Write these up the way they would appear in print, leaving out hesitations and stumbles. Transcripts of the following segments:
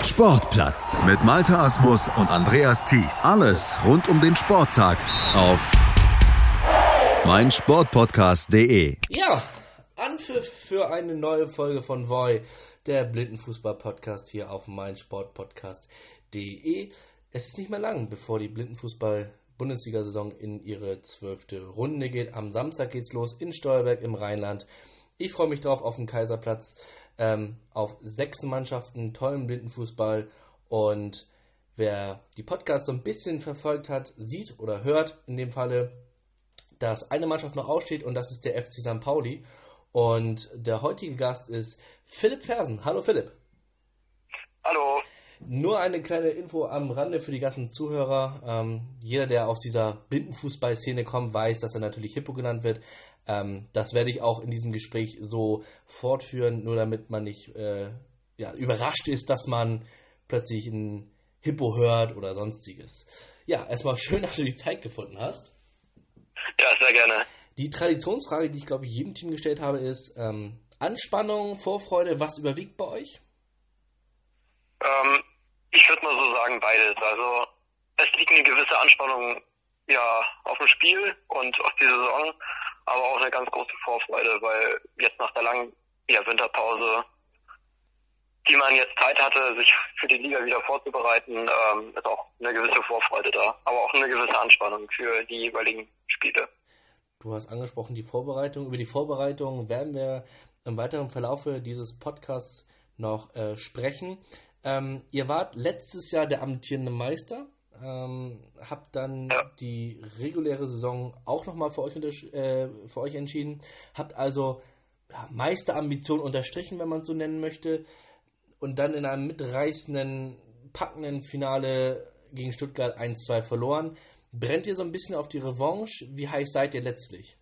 Sportplatz mit Malte Asmus und Andreas Thies. Alles rund um den Sporttag auf meinsportpodcast.de. Ja, Anpfiff für eine neue Folge von Voi, der Blindenfußball-Podcast hier auf meinsportpodcast.de. Es ist nicht mehr lang, bevor die Blindenfußball-Bundesliga-Saison in ihre 12. Runde geht. Am Samstag geht's los in Stolberg im Rheinland. Ich freue mich drauf auf den Kaiserplatz, auf 6 Mannschaften, tollen Blindenfußball, und wer die Podcasts so ein bisschen verfolgt hat, sieht oder hört in dem Falle, dass eine Mannschaft noch aussteht, und das ist der FC St. Pauli, und der heutige Gast ist Philipp Fersen. Hallo Philipp. Hallo. Nur eine kleine Info am Rande für die ganzen Zuhörer. Jeder, der aus dieser Blindenfußball-Szene kommt, weiß, dass er natürlich Hippo genannt wird. Das werde ich auch in diesem Gespräch so fortführen, nur damit man nicht überrascht ist, dass man plötzlich ein Hippo hört oder sonstiges. Ja, erstmal schön, dass du die Zeit gefunden hast. Ja, sehr gerne. Die Traditionsfrage, die ich, glaube ich, jedem Team gestellt habe, ist Anspannung, Vorfreude, was überwiegt bei euch? Ich würde mal so sagen, beides. Also es liegt eine gewisse Anspannung auf dem Spiel und auf die Saison, aber auch eine ganz große Vorfreude, weil jetzt nach der langen Winterpause, die man jetzt Zeit hatte, sich für die Liga wieder vorzubereiten, ist auch eine gewisse Vorfreude da, aber auch eine gewisse Anspannung für die jeweiligen Spiele. Du hast angesprochen die Vorbereitung. Über die Vorbereitung werden wir im weiteren Verlaufe dieses Podcasts noch sprechen. Ihr wart letztes Jahr der amtierende Meister, habt dann die reguläre Saison auch nochmal für euch entschieden, habt also Meisterambitionen unterstrichen, wenn man es so nennen möchte, und dann in einem mitreißenden, packenden Finale gegen Stuttgart 1-2 verloren. Brennt ihr so ein bisschen auf die Revanche? Wie heiß seid ihr letztlich?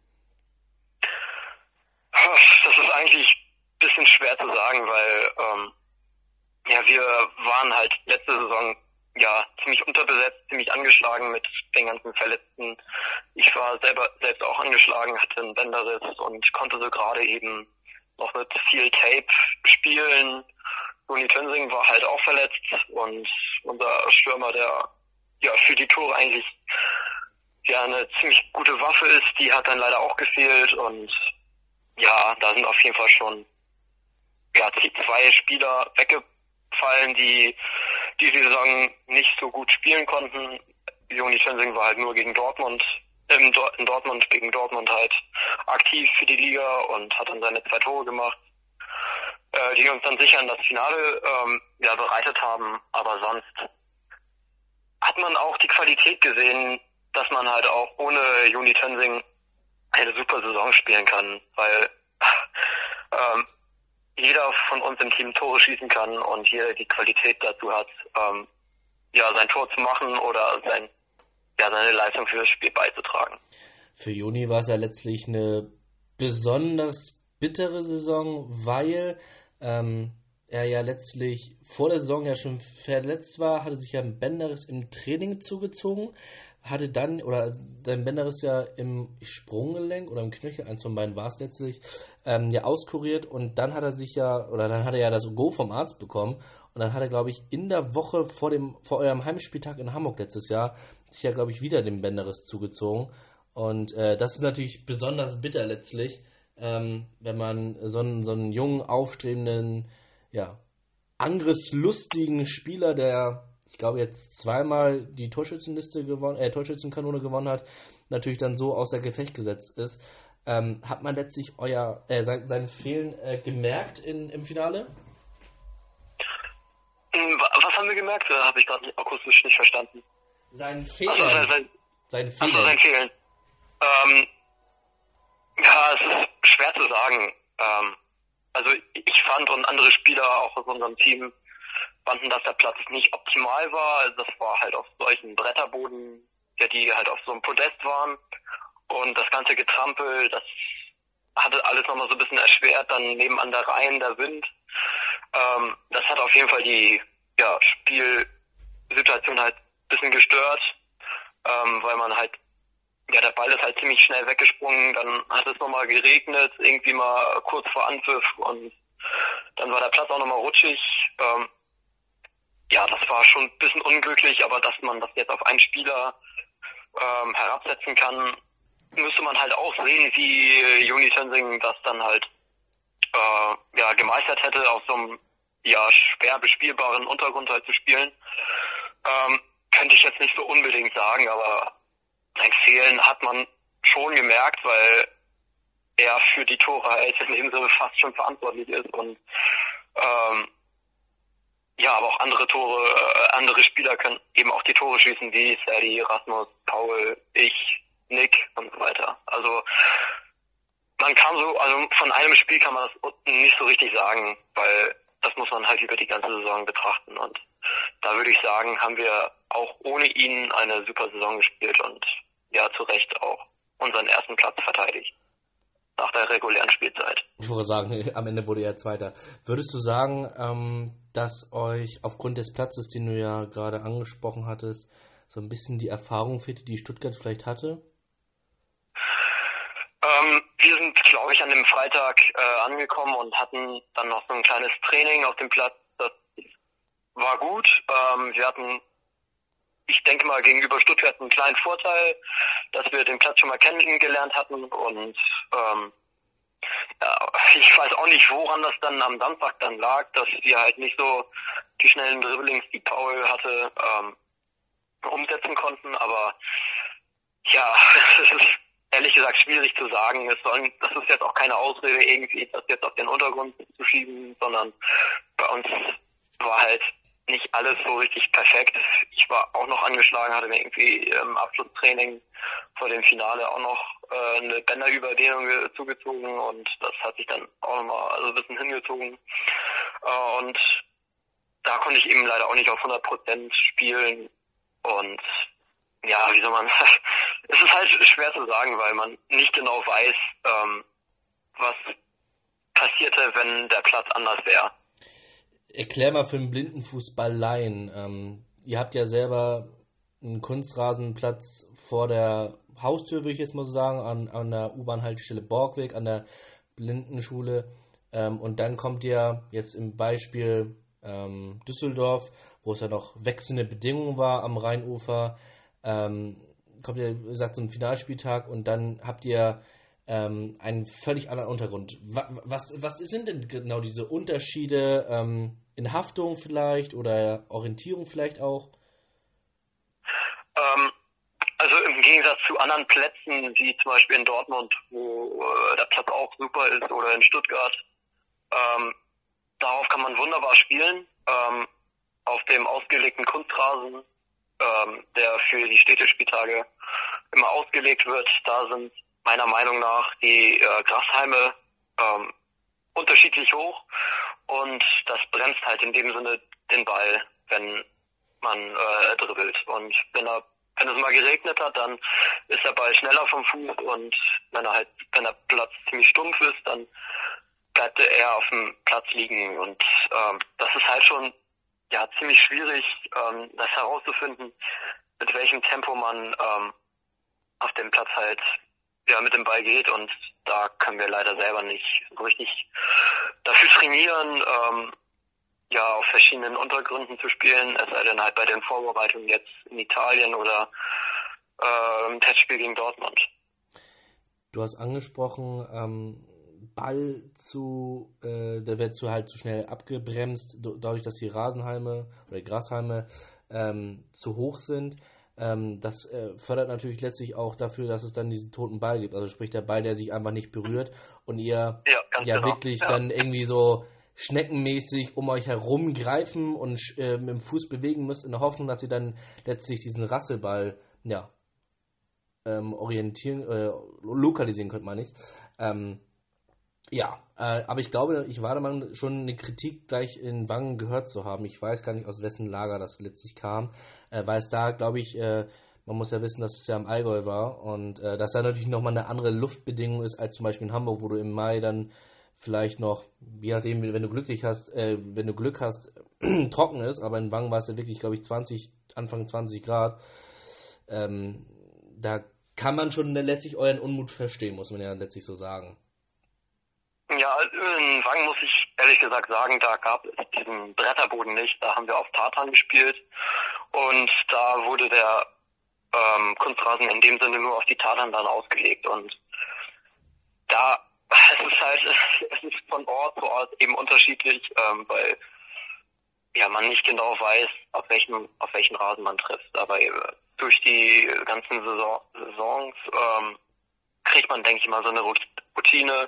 Das ist eigentlich ein bisschen schwer zu sagen, weil wir waren halt letzte Saison ziemlich unterbesetzt, ziemlich angeschlagen mit den ganzen Verletzten. Ich war selbst auch angeschlagen, hatte einen Bänderriss und konnte so gerade eben noch mit viel Tape spielen. Joni Tönsing war halt auch verletzt, und unser Stürmer, der für die Tore eigentlich eine ziemlich gute Waffe ist, die hat dann leider auch gefehlt, und da sind auf jeden Fall schon 2 Spieler weggefallen, die Saison nicht so gut spielen konnten. Joni Tönsing war halt nur gegen Dortmund, in Dortmund gegen Dortmund halt aktiv für die Liga und hat dann seine 2 Tore gemacht, die uns dann sicher in das Finale bereitet haben. Aber sonst hat man auch die Qualität gesehen, dass man halt auch ohne Joni Tönsing eine super Saison spielen kann, weil jeder von uns im Team Tore schießen kann und hier die Qualität dazu hat, sein Tor zu machen oder seine Leistung für das Spiel beizutragen. Für Joni war es ja letztlich eine besonders bittere Saison, weil er ja letztlich vor der Saison ja schon verletzt war, hatte sich ja ein Bänderriss im Training zugezogen, hatte dann, oder sein Bänderriss ja im Sprunggelenk oder im Knöchel, eins von beiden war es letztlich, auskuriert, und dann hat er das Go vom Arzt bekommen, und dann hat er, glaube ich, in der Woche vor eurem Heimspieltag in Hamburg letztes Jahr sich ja, glaube ich, wieder den Bänderriss zugezogen, und das ist natürlich besonders bitter letztlich, wenn man so einen jungen, aufstrebenden, angriffslustigen Spieler, der, ich glaube, jetzt 2-mal die Torschützenkanone gewonnen hat, natürlich dann so außer Gefecht gesetzt ist. Hat man letztlich sein Fehlen gemerkt im Finale? Was haben wir gemerkt? Habe ich gerade akustisch nicht verstanden. Sein Fehlen. Sein Fehlen. Es ist schwer zu sagen. Also ich fand, und andere Spieler auch aus unserem Team fanden, dass der Platz nicht optimal war. Das war halt auf solchen Bretterboden, die halt auf so einem Podest waren. Und das ganze Getrampel, das hatte alles nochmal so ein bisschen erschwert. Dann nebenan der Rhein, der Wind. Das hat auf jeden Fall die Spielsituation halt ein bisschen gestört, weil man halt, der Ball ist halt ziemlich schnell weggesprungen, dann hat es nochmal geregnet, irgendwie mal kurz vor Anpfiff, und dann war der Platz auch nochmal rutschig. war schon ein bisschen unglücklich, aber dass man das jetzt auf einen Spieler herabsetzen kann, müsste man halt auch sehen, wie Joni Tönsing das dann halt gemeistert hätte, auf so einem schwer bespielbaren Untergrund halt zu spielen. Könnte ich jetzt nicht so unbedingt sagen, aber sein Fehlen hat man schon gemerkt, weil er für die Tore halt in dem Sinne fast schon verantwortlich ist und aber auch andere Spieler können eben auch die Tore schießen, wie Serdi, Rasmus, Paul, ich, Nick und so weiter. Also von einem Spiel kann man das nicht so richtig sagen, weil das muss man halt über die ganze Saison betrachten und da würde ich sagen, haben wir auch ohne ihn eine super Saison gespielt und zu Recht auch unseren ersten Platz verteidigt. Nach der regulären Spielzeit. Ich würde sagen, am Ende wurde er Zweiter. Würdest du sagen, dass euch aufgrund des Platzes, den du ja gerade angesprochen hattest, so ein bisschen die Erfahrung fehlte, die Stuttgart vielleicht hatte? Wir sind, glaube ich, an dem Freitag angekommen und hatten dann noch so ein kleines Training auf dem Platz. Das war gut. Wir hatten, ich denke mal, gegenüber Stuttgart einen kleinen Vorteil, dass wir den Platz schon mal kennengelernt hatten und ich weiß auch nicht, woran das dann am Samstag dann lag, dass wir halt nicht so die schnellen Dribblings, die Paul hatte, umsetzen konnten, aber es ist ehrlich gesagt schwierig zu sagen. Das ist jetzt auch keine Ausrede, irgendwie das jetzt auf den Untergrund zu schieben, sondern bei uns war halt nicht alles so richtig perfekt. Ich war auch noch angeschlagen, hatte mir irgendwie im Abschlusstraining vor dem Finale auch noch eine Bänderüberdehnung zugezogen und das hat sich dann auch nochmal ein bisschen hingezogen. Und da konnte ich eben leider auch nicht auf 100% spielen und wie soll man, es ist halt schwer zu sagen, weil man nicht genau weiß, was passierte, wenn der Platz anders wäre. Erklär mal für den Blindenfußball-Laien. Ihr habt ja selber einen Kunstrasenplatz vor der Haustür, würde ich jetzt mal so sagen, an der U-Bahn-Haltestelle Borgweg, an der Blindenschule. Und dann kommt ihr jetzt im Beispiel Düsseldorf, wo es ja noch wechselnde Bedingungen war am Rheinufer, kommt ihr, wie gesagt, zum Finalspieltag und dann habt ihr einen völlig anderen Untergrund. Was sind denn genau diese Unterschiede in Haftung vielleicht oder Orientierung vielleicht auch? Also im Gegensatz zu anderen Plätzen, wie zum Beispiel in Dortmund, wo der Platz auch super ist, oder in Stuttgart, darauf kann man wunderbar spielen. Auf dem ausgelegten Kunstrasen, der für die Städtespieltage immer ausgelegt wird, da sind meiner Meinung nach die Grashalme unterschiedlich hoch und das bremst halt in dem Sinne den Ball, wenn man dribbelt. Und wenn es mal geregnet hat, dann ist der Ball schneller vom Fuß und wenn der Platz ziemlich stumpf ist, dann bleibt er eher auf dem Platz liegen und das ist halt schon ziemlich schwierig, das herauszufinden, mit welchem Tempo man auf dem Platz halt mit dem Ball geht und da können wir leider selber nicht so richtig dafür trainieren, auf verschiedenen Untergründen zu spielen, es sei denn halt bei den Vorbereitungen jetzt in Italien oder im Testspiel gegen Dortmund. Du hast angesprochen, Ball der wird halt zu schnell abgebremst, dadurch, dass die Rasenhalme oder Grashalme zu hoch sind. Das fördert natürlich letztlich auch dafür, dass es dann diesen toten Ball gibt. Also sprich der Ball, der sich einfach nicht berührt und ihr genau. Wirklich dann irgendwie so schneckenmäßig um euch herum greifen und mit dem Fuß bewegen müsst, in der Hoffnung, dass ihr dann letztlich diesen Rasselball lokalisieren könnt, meine ich. Aber ich glaube, ich war der Meinung, schon eine Kritik gleich in Wangen gehört zu haben. Ich weiß gar nicht, aus wessen Lager das letztlich kam, weil es da, glaube ich, man muss ja wissen, dass es ja im Allgäu war und dass da natürlich nochmal eine andere Luftbedingung ist als zum Beispiel in Hamburg, wo du im Mai dann vielleicht noch, je nachdem, wenn du Glück hast, trocken ist, aber in Wangen war es ja wirklich, glaube ich, Anfang 20 Grad. Da kann man schon letztlich euren Unmut verstehen, muss man ja letztlich so sagen. Ja, in Wangen muss ich ehrlich gesagt sagen, da gab es diesen Bretterboden nicht. Da haben wir auf Tartan gespielt und da wurde der Kunstrasen in dem Sinne nur auf die Tartan dann ausgelegt. Und da es ist von Ort zu Ort eben unterschiedlich, weil ja man nicht genau weiß, auf welchen Rasen man trifft. Aber durch die ganzen Saisons kriegt man, denke ich mal, so eine Routine,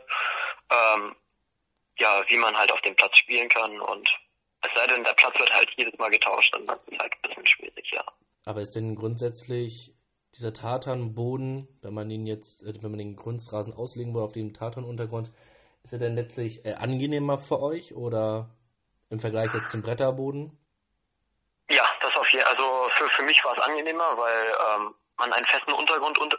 wie man halt auf dem Platz spielen kann. Und es sei denn, der Platz wird halt jedes Mal getauscht, dann ist es halt ein bisschen schwierig, ja. Aber ist denn grundsätzlich dieser Tartanboden, wenn man den Kunstrasen auslegen will auf dem Tartanuntergrund, ist er denn letztlich angenehmer für euch oder im Vergleich jetzt zum Bretterboden? Ja, das auf jeden Fall. Also für mich war es angenehmer, weil man einen festen Untergrund unter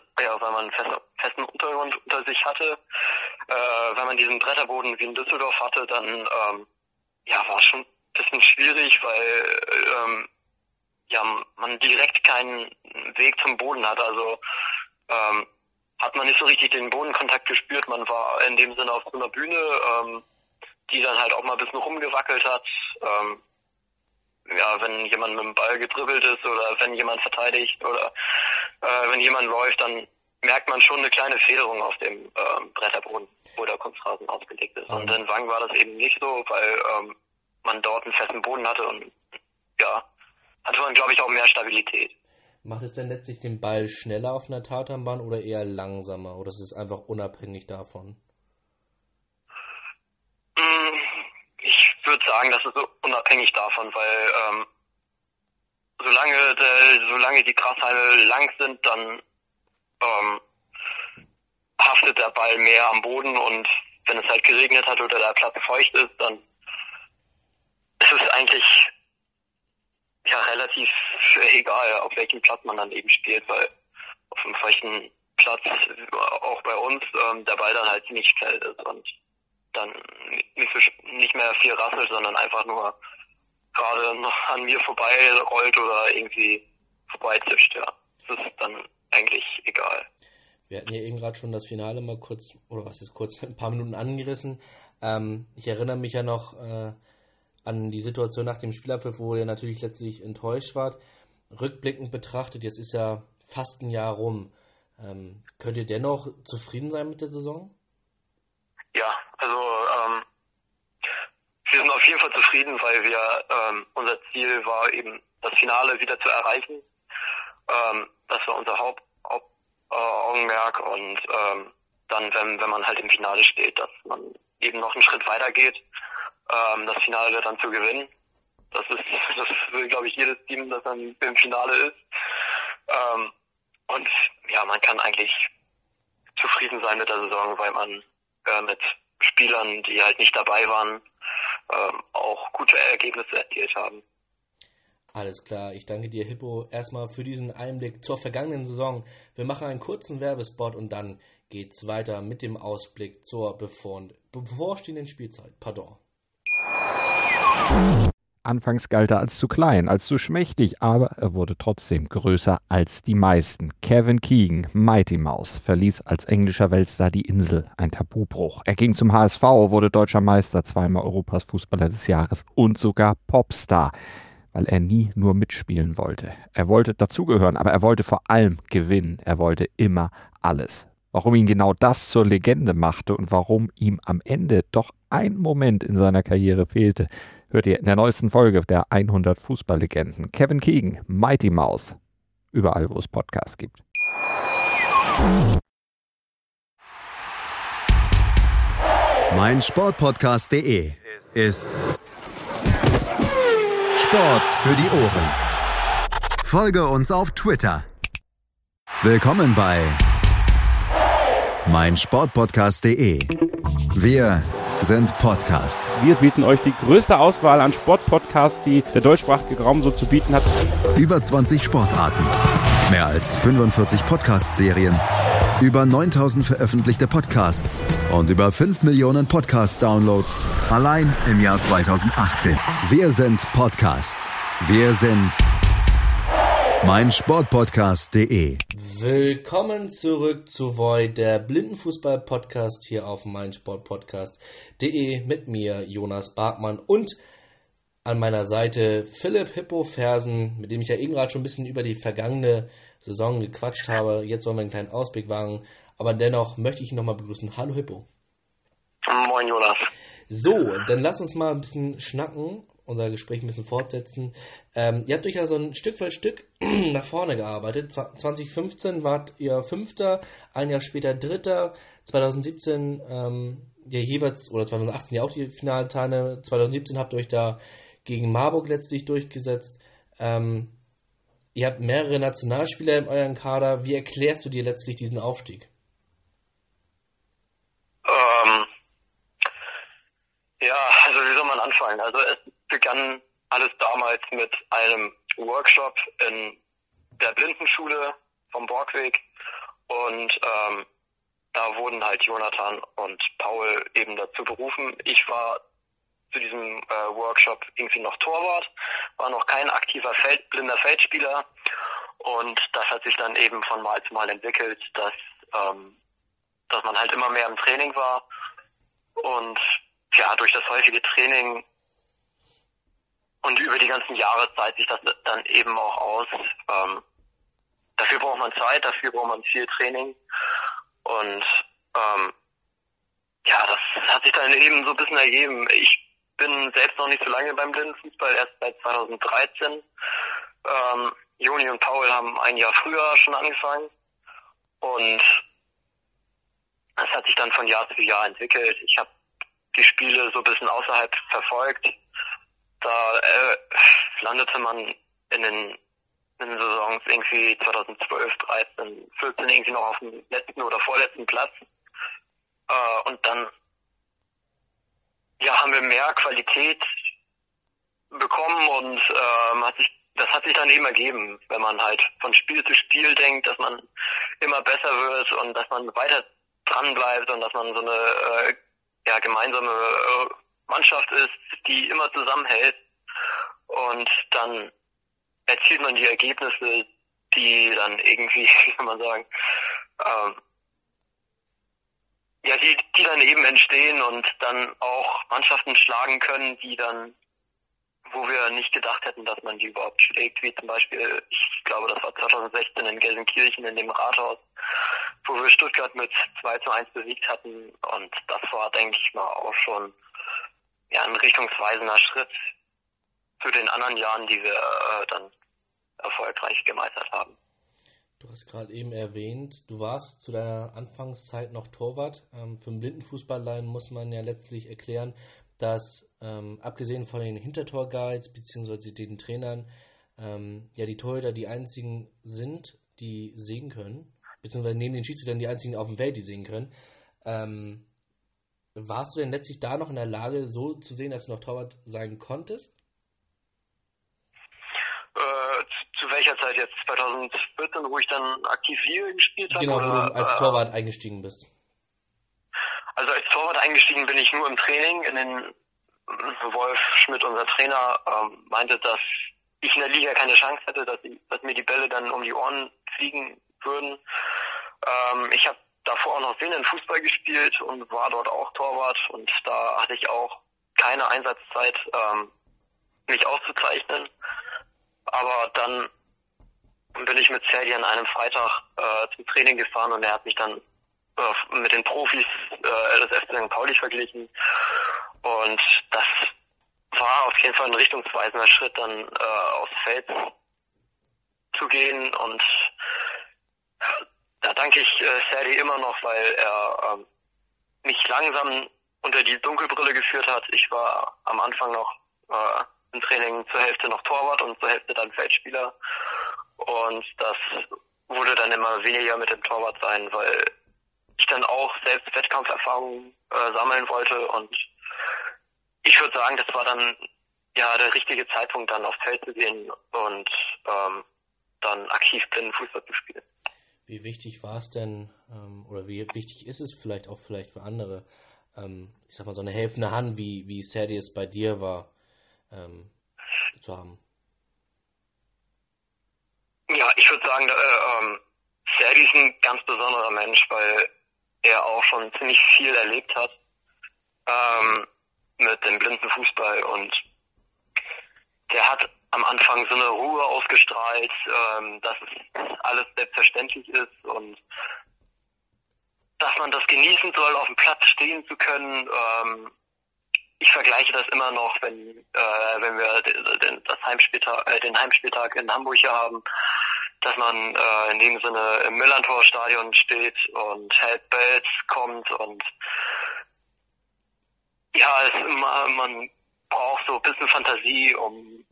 sich hatte. Wenn man diesen Bretterboden wie in Düsseldorf hatte, dann war es schon ein bisschen schwierig, weil man direkt keinen Weg zum Boden hat. Also hat man nicht so richtig den Bodenkontakt gespürt. Man war in dem Sinne auf so einer Bühne, die dann halt auch mal ein bisschen rumgewackelt hat. Wenn jemand mit dem Ball gedribbelt ist oder wenn jemand verteidigt oder wenn jemand läuft, dann merkt man schon eine kleine Federung auf dem Bretterboden, wo der Kunstrasen ausgelegt ist. Und in Wangen war das eben nicht so, weil man dort einen festen Boden hatte und hatte man, glaube ich, auch mehr Stabilität. Macht es denn letztlich den Ball schneller auf einer Tartanbahn oder eher langsamer? Oder ist es einfach unabhängig davon? Ich würde sagen, das ist unabhängig davon, weil solange die Grashalme lang sind, dann haftet der Ball mehr am Boden und wenn es halt geregnet hat oder der Platz feucht ist, dann ist es eigentlich relativ egal, auf welchem Platz man dann eben spielt, weil auf einem feuchten Platz, auch bei uns, der Ball dann halt ziemlich kalt ist und dann nicht mehr viel rasselt, sondern einfach nur gerade noch an mir vorbei rollt oder irgendwie vorbeizischt, ja. Das ist dann eigentlich egal. Wir hatten ja eben gerade schon das Finale mal ein paar Minuten angerissen. Ich erinnere mich ja noch an die Situation nach dem Spielabpfiff, wo ihr natürlich letztlich enttäuscht wart. Rückblickend betrachtet, jetzt ist ja fast ein Jahr rum. Könnt ihr dennoch zufrieden sein mit der Saison? Ja, also wir sind auf jeden Fall zufrieden, weil wir unser Ziel war eben das Finale wieder zu erreichen. Das war unser Hauptaugenmerk und dann, wenn man halt im Finale steht, dass man eben noch einen Schritt weiter geht, das Finale dann zu gewinnen. Das will, glaube ich, jedes Team, das dann im Finale ist. Und ja, man kann eigentlich zufrieden sein mit der Saison, weil man mit Spielern, die halt nicht dabei waren, auch gute Ergebnisse erzielt haben. Alles klar, ich danke dir, Hippo, erstmal für diesen Einblick zur vergangenen Saison. Wir machen einen kurzen Werbespot und dann geht's weiter mit dem Ausblick zur bevorstehenden Spielzeit. Pardon. Anfangs galt er als zu klein, als zu schmächtig, aber er wurde trotzdem größer als die meisten. Kevin Keegan, Mighty Mouse, verließ als englischer Weltstar die Insel, ein Tabubruch. Er ging zum HSV, wurde deutscher Meister, zweimal Europas Fußballer des Jahres und sogar Popstar, weil er nie nur mitspielen wollte. Er wollte dazugehören, aber er wollte vor allem gewinnen. Er wollte immer alles. Warum ihn genau das zur Legende machte und warum ihm am Ende doch ein Moment in seiner Karriere fehlte, hört ihr in der neuesten Folge der 100 Fußballlegenden. Kevin Keegan, Mighty Mouse. Überall, wo es Podcasts gibt. meinsportpodcast.de ist Sport für die Ohren. Folge uns auf Twitter. Willkommen bei meinsportpodcast.de. Wir sind Podcast. Wir bieten euch die größte Auswahl an Sportpodcasts, die der deutschsprachige Raum so zu bieten hat. Über 20 Sportarten, mehr als 45 Podcast-Serien, über 9000 veröffentlichte Podcasts und über 5 Millionen Podcast-Downloads allein im Jahr 2018. Wir sind Podcast. Wir sind meinsportpodcast.de. Willkommen zurück zu Void, der Blindenfußball-Podcast hier auf meinsportpodcast.de mit mir, Jonas Barkmann, und an meiner Seite Philipp Hippo Fersen, mit dem ich ja eben gerade schon ein bisschen über die vergangene Saison gequatscht habe. Jetzt wollen wir einen kleinen Ausblick wagen, aber dennoch möchte ich ihn nochmal begrüßen. Hallo Hippo. Moin Jonas. So, dann lass uns mal ein bisschen schnacken, unser Gespräch ein bisschen fortsetzen. Ihr habt euch ja so ein Stück für Stück nach vorne gearbeitet. 2015 wart ihr Fünfter, ein Jahr später Dritter, 2017 ja jeweils, oder 2018 ja auch die Finalteilnahme, 2017 habt ihr euch da gegen Marburg letztlich durchgesetzt. Ihr habt mehrere Nationalspieler in eurem Kader. Wie erklärst du dir letztlich diesen Aufstieg? Ja, also wie soll man anfangen? Also es begann alles damals mit einem Workshop in der Blindenschule vom Borgweg und da wurden halt Jonathan und Paul eben dazu berufen. Ich war zu diesem Workshop irgendwie noch Torwart, war noch kein aktiver blinder Feldspieler und das hat sich dann eben von Mal zu Mal entwickelt, dass man halt immer mehr im Training war und ja, durch das häufige Training und über die ganzen Jahre zahlt sich das dann eben auch aus. Dafür braucht man Zeit, dafür braucht man viel Training. Und ja, das hat sich dann eben so ein bisschen ergeben. Ich bin selbst noch nicht so lange beim Blindenfußball, erst seit 2013. Joni und Paul haben ein Jahr früher schon angefangen. Und das hat sich dann von Jahr zu Jahr entwickelt. Ich habe die Spiele so ein bisschen außerhalb verfolgt. Da landete man in den Saisons irgendwie 2012, 13, 14 irgendwie noch auf dem letzten oder vorletzten Platz. Und dann ja, haben wir mehr Qualität bekommen und das hat sich dann eben ergeben, wenn man halt von Spiel zu Spiel denkt, dass man immer besser wird und dass man weiter dran bleibt und dass man so eine gemeinsame Mannschaft ist, die immer zusammenhält und dann erzielt man die Ergebnisse, die dann irgendwie, wie kann man sagen, die dann eben entstehen und dann auch Mannschaften schlagen können, wo wir nicht gedacht hätten, dass man die überhaupt schlägt, wie zum Beispiel, ich glaube, das war 2016 in Gelsenkirchen in dem Rathaus, wo wir Stuttgart mit 2:1 besiegt hatten und das war, denke ich mal, auch schon ein richtungsweisender Schritt zu den anderen Jahren, die wir dann erfolgreich gemeistert haben. Du hast gerade eben erwähnt, du warst zu deiner Anfangszeit noch Torwart. Für den Blindenfußballlein muss man ja letztlich erklären, dass abgesehen von den Hintertorguides bzw. den Trainern die Torhüter die einzigen sind, die sehen können, beziehungsweise neben den Schiedsrichtern die einzigen auf dem Feld, die sehen können. Warst du denn letztlich da noch in der Lage, so zu sehen, dass du noch Torwart sein konntest? Zu welcher Zeit jetzt? 2014, wo ich dann aktiv Liga gespielt habe? Genau, wo du als Torwart eingestiegen bist. Also als Torwart eingestiegen bin ich nur im Training. Wolf Schmidt, unser Trainer, meinte, dass ich in der Liga keine Chance hätte, dass mir die Bälle dann um die Ohren fliegen würden. Ich habe davor auch noch Fußball gespielt und war dort auch Torwart und da hatte ich auch keine Einsatzzeit, mich auszuzeichnen. Aber dann bin ich mit Serdi an einem Freitag zum Training gefahren und er hat mich dann mit den Profis des FC St. Pauli verglichen. Und das war auf jeden Fall ein richtungsweisender Schritt, dann aufs Feld zu gehen. Und da danke ich Serdi immer noch, weil er mich langsam unter die Dunkelbrille geführt hat. Ich war am Anfang noch im Training zur Hälfte noch Torwart und zur Hälfte dann Feldspieler. Und das wurde dann immer weniger mit dem Torwart sein, weil ich dann auch selbst Wettkampferfahrung sammeln wollte. Und ich würde sagen, das war dann der richtige Zeitpunkt, dann aufs Feld zu gehen und dann aktiv den Fußball zu spielen. Wie wichtig war es denn, oder wie wichtig ist es vielleicht für andere, ich sag mal, so eine helfende Hand, wie Serdi es bei dir war, zu haben? Ja, Ja, ich würde sagen, Serdi ist ein ganz besonderer Mensch, weil er auch schon ziemlich viel erlebt hat mit dem Blindenfußball, und der hat am Anfang so eine Ruhe ausgestrahlt, dass es alles selbstverständlich ist und dass man das genießen soll, auf dem Platz stehen zu können. Ich vergleiche das immer noch, wenn wir den Heimspieltag in Hamburg hier haben, dass man in dem Sinne im Millantor-Stadion steht und Hells Bells kommt, und ja, man braucht so ein bisschen Fantasie, um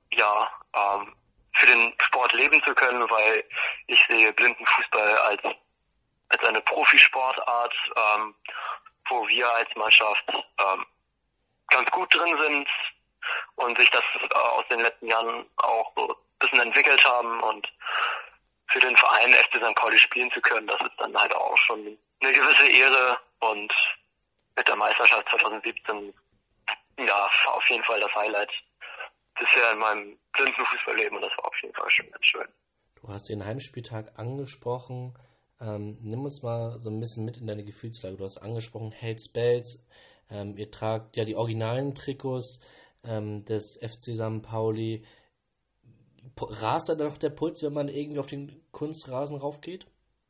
für den Sport leben zu können, weil ich sehe Blindenfußball als eine Profisportart, wo wir als Mannschaft ganz gut drin sind und sich das aus den letzten Jahren auch so ein bisschen entwickelt haben, und für den Verein FC St. Pauli spielen zu können, das ist dann halt auch schon eine gewisse Ehre, und mit der Meisterschaft 2017 war auf jeden Fall das Highlight bisher in meinem Blindenfußballleben, und das war auf jeden Fall schon ganz schön. Du hast den Heimspieltag angesprochen. Nimm uns mal so ein bisschen mit in deine Gefühlslage. Du hast angesprochen, Hells Bells. Ihr tragt ja die originalen Trikots des FC St. Pauli. Rast da noch der Puls, wenn man irgendwie auf den Kunstrasen raufgeht?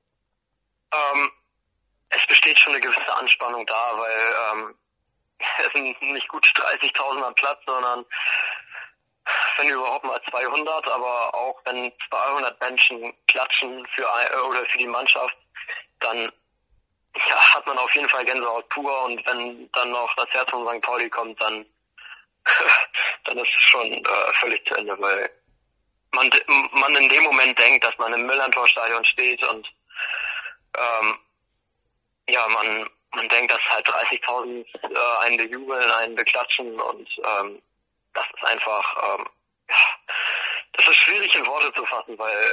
Es besteht schon eine gewisse Anspannung da, weil es sind nicht gut 30.000 am Platz, sondern wenn überhaupt mal 200, aber auch wenn 200 Menschen klatschen für die Mannschaft, dann hat man auf jeden Fall Gänsehaut pur, und wenn dann noch das Herz von St. Pauli kommt, dann ist es schon völlig zu Ende, weil man in dem Moment denkt, dass man im Millantor-Stadion steht, und man denkt, dass halt 30.000 einen bejubeln, einen beklatschen, und das ist einfach, das ist schwierig in Worte zu fassen, weil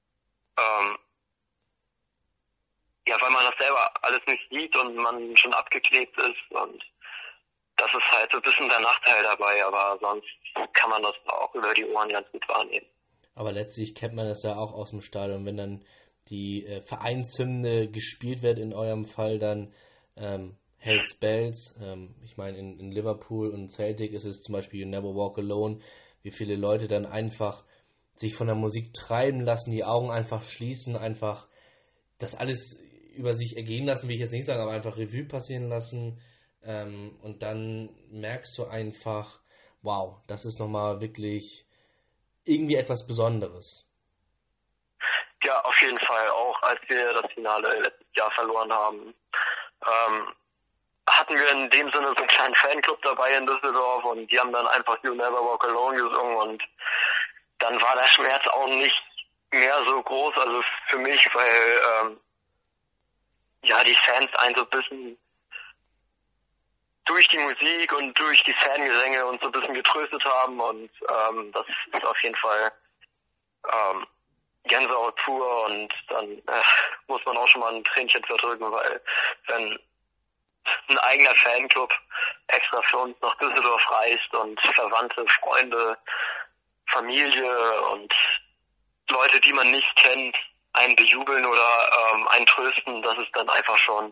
man das selber alles nicht sieht und man schon abgeklebt ist, und das ist halt so ein bisschen der Nachteil dabei, aber sonst kann man das auch über die Ohren ganz gut wahrnehmen. Aber letztlich kennt man das ja auch aus dem Stadion, wenn dann die Vereinshymne gespielt wird, in eurem Fall dann Hells Bells. Ich meine, in Liverpool und Celtic ist es zum Beispiel You Never Walk Alone, wie viele Leute dann einfach sich von der Musik treiben lassen, die Augen einfach schließen, einfach das alles über sich ergehen lassen, will ich jetzt nicht sagen, aber einfach Revue passieren lassen, und dann merkst du einfach, wow, das ist nochmal wirklich irgendwie etwas Besonderes. Ja, auf jeden Fall. Auch als wir das Finale letztes Jahr verloren haben, hatten wir in dem Sinne so einen kleinen Fanclub dabei in Düsseldorf, und die haben dann einfach You Never Walk Alone gesungen, und dann war der Schmerz auch nicht mehr so groß, also für mich, weil die Fans einen so ein bisschen durch die Musik und durch die Fangesänge uns so ein bisschen getröstet haben, und das ist auf jeden Fall Gänsehaut pur, und dann muss man auch schon mal ein Tränchen verdrücken, weil wenn ein eigener Fanclub extra für uns nach Düsseldorf reist und Verwandte, Freunde, Familie und Leute, die man nicht kennt, einen bejubeln oder einen trösten, das ist dann einfach schon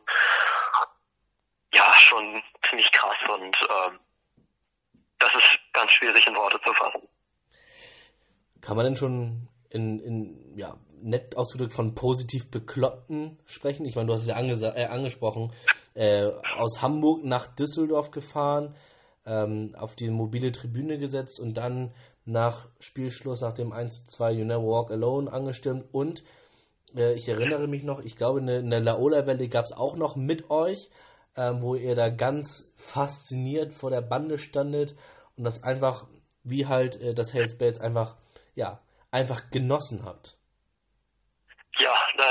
ziemlich krass, und das ist ganz schwierig in Worte zu fassen. Kann man denn schon nett ausgedrückt von positiv Bekloppten sprechen? Ich meine, du hast es ja angesprochen, aus Hamburg nach Düsseldorf gefahren, auf die mobile Tribüne gesetzt und dann nach Spielschluss, nach dem 1:2 You Never Walk Alone angestimmt, und ich erinnere mich noch, ich glaube, eine Laola-Welle gab es auch noch mit euch, wo ihr da ganz fasziniert vor der Bande standet und das einfach, wie halt das Hells Bells einfach genossen habt. Ja,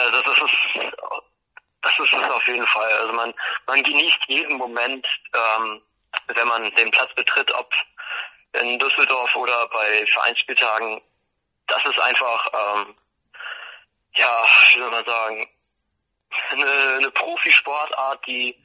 das ist es auf jeden Fall. Also man genießt jeden Moment, wenn man den Platz betritt, ob in Düsseldorf oder bei Vereinsspieltagen. Das ist einfach, wie soll man sagen, eine Profisportart, die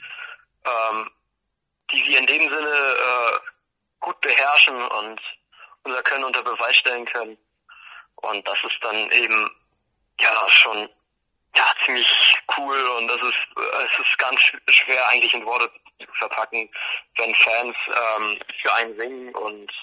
wir in dem Sinne gut beherrschen und unser Können unter Beweis stellen können. Und das ist dann eben schon ziemlich cool, und es ist ganz schwer eigentlich in Worte zu verpacken, wenn Fans für einen singen und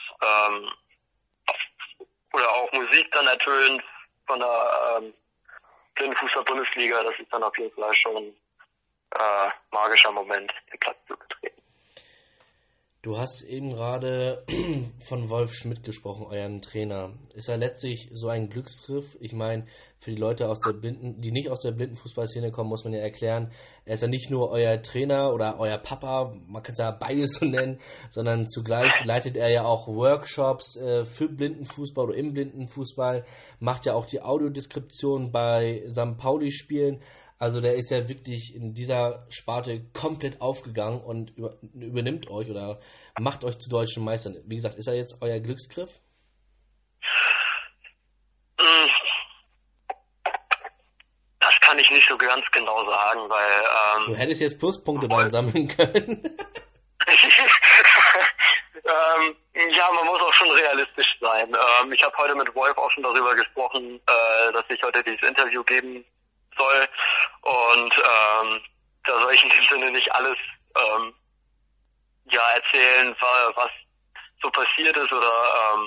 oder auch Musik dann ertönt von der Blindenfußball-Bundesliga. Das ist dann auf jeden Fall schon magischer Moment, den Platz zu betreten. Du hast eben gerade von Wolf Schmidt gesprochen, euren Trainer. Ist er letztlich so ein Glücksgriff? Ich meine, für die Leute die nicht aus der Blindenfußballszene kommen, muss man ja erklären, er ist ja nicht nur euer Trainer oder euer Papa, man kann es ja beides so nennen, sondern zugleich leitet er ja auch Workshops für Blindenfußball oder im Blindenfußball, macht ja auch die Audiodeskription bei St. Pauli-Spielen. Also der ist ja wirklich in dieser Sparte komplett aufgegangen und übernimmt euch oder macht euch zu deutschen Meistern. Wie gesagt, ist er jetzt euer Glücksgriff? Das kann ich nicht so ganz genau sagen, weil... du hättest jetzt Pluspunkte bei sammeln können. Man muss auch schon realistisch sein. Ich habe heute mit Wolf auch schon darüber gesprochen, dass ich heute dieses Interview geben soll, und da soll ich in dem Sinne nicht alles erzählen, was so passiert ist, oder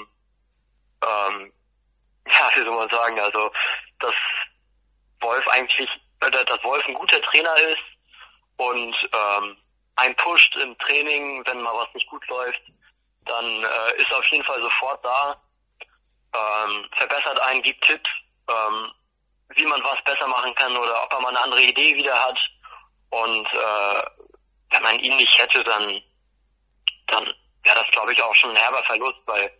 wie soll man sagen, also dass Wolf ein guter Trainer ist und einen pusht im Training, wenn mal was nicht gut läuft, dann ist er auf jeden Fall sofort da, verbessert einen, gibt Tipps, wie man was besser machen kann oder ob er mal eine andere Idee wieder hat. Und wenn man ihn nicht hätte, dann wäre das, glaube ich, auch schon ein herber Verlust, weil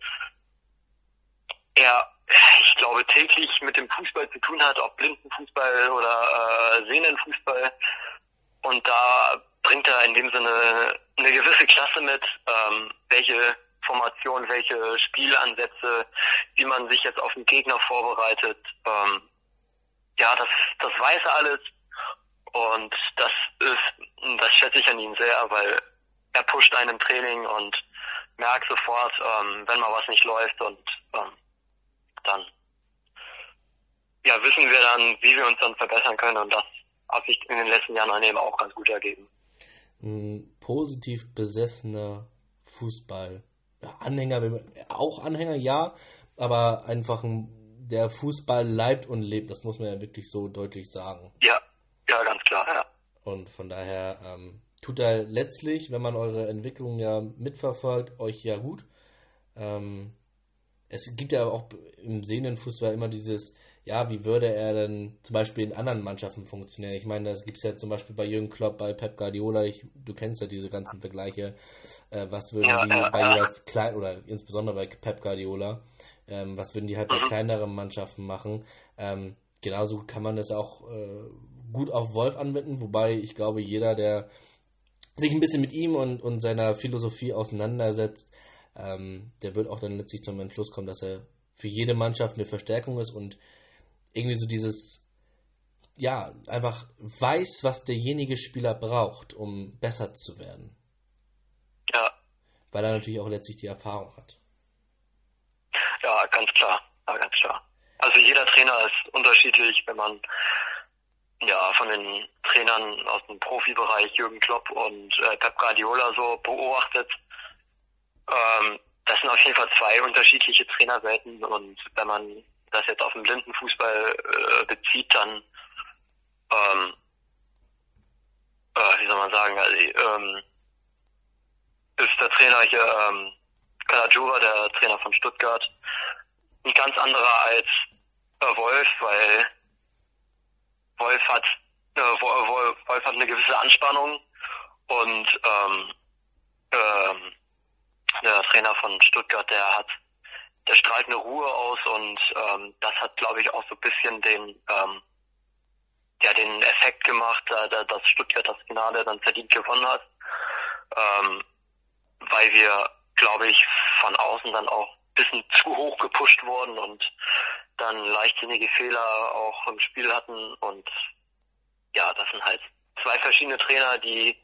er, ich glaube, täglich mit dem Fußball zu tun hat, ob Blindenfußball oder Sehnenfußball. Und da bringt er in dem Sinne eine gewisse Klasse mit, welche Formation, welche Spielansätze, wie man sich jetzt auf den Gegner vorbereitet. Das weiß er alles, und das schätze ich an ihm sehr, weil er pusht einen im Training und merkt sofort, wenn mal was nicht läuft, und dann wissen wir dann, wie wir uns dann verbessern können, und das hat sich in den letzten Jahren eben auch ganz gut ergeben. Ein positiv besessener Fußball. Anhänger, ja, aber einfach der Fußball leibt und lebt, das muss man ja wirklich so deutlich sagen. Ja, ganz klar, ja. Und von daher tut er letztlich, wenn man eure Entwicklung ja mitverfolgt, euch ja gut. Es gibt ja auch im Sehnenfußball immer dieses, wie würde er denn zum Beispiel in anderen Mannschaften funktionieren? Ich meine, das gibt es ja zum Beispiel bei Jürgen Klopp, bei Pep Guardiola, du kennst ja diese ganzen Vergleiche. Was würden die bei jeweils klein, oder insbesondere bei Pep Guardiola, was würden die halt bei kleineren Mannschaften machen? Genauso kann man das auch gut auf Wolf anwenden, wobei ich glaube, jeder, der sich ein bisschen mit ihm und seiner Philosophie auseinandersetzt, der wird auch dann letztlich zum Entschluss kommen, dass er für jede Mannschaft eine Verstärkung ist und irgendwie so dieses, einfach weiß, was derjenige Spieler braucht, um besser zu werden. Ja. Weil er natürlich auch letztlich die Erfahrung hat. Ja, ganz klar. Also jeder Trainer ist unterschiedlich, wenn man von den Trainern aus dem Profibereich Jürgen Klopp und Pep Guardiola so beobachtet. Das sind auf jeden Fall zwei unterschiedliche Trainerwelten, und wenn man das jetzt auf den Blindenfußball bezieht, dann wie soll man sagen, ist der Trainer hier Calagiura, der Trainer von Stuttgart, ein ganz anderer als Wolf, weil Wolf hat eine gewisse Anspannung, und der Trainer von Stuttgart, der strahlt eine Ruhe aus, und das hat, glaube ich, auch so ein bisschen den Effekt gemacht, dass Stuttgart das Finale dann verdient gewonnen hat, weil wir, glaube ich, von außen dann auch ein bisschen zu hoch gepusht wurden und dann leichtsinnige Fehler auch im Spiel hatten, und das sind halt zwei verschiedene Trainer, die